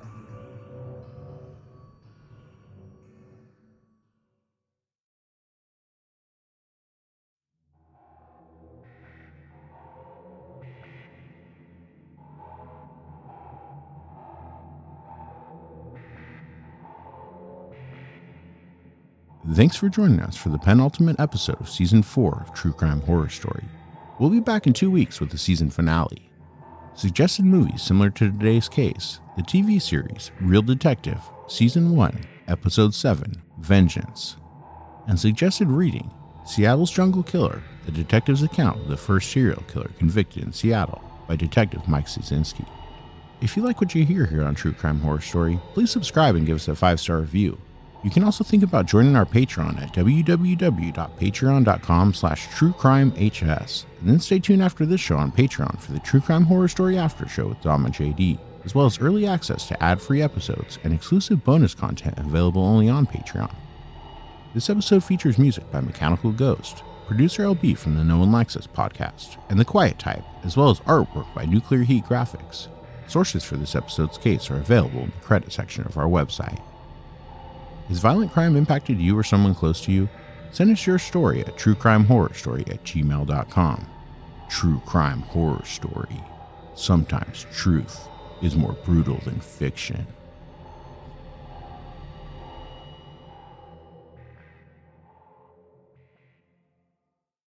Thanks for joining us for the penultimate episode of Season four of True Crime Horror Story. We'll be back in two weeks with the season finale. Suggested movies similar to today's case, the T V series Real Detective, Season one, Episode seven, Vengeance. And suggested reading, Seattle's Jungle Killer, a detective's account of the first serial killer convicted in Seattle by Detective Mike Szynski. If you like what you hear here on True Crime Horror Story, please subscribe and give us a five-star review. You can also think about joining our Patreon at www.patreon.com slash truecrimehs. And then stay tuned after this show on Patreon for the True Crime Horror Story After Show with Dom and J D, as well as early access to ad-free episodes and exclusive bonus content available only on Patreon. This episode features music by Mechanical Ghost, producer L B from the No One Likes Us podcast, and The Quiet Type, as well as artwork by Nuclear Heat Graphics. Sources for this episode's case are available in the credit section of our website. Has violent crime impacted you or someone close to you? Send us your story at truecrimehorrorstory at gmail dot com. True Crime Horror Story. Sometimes truth is more brutal than fiction.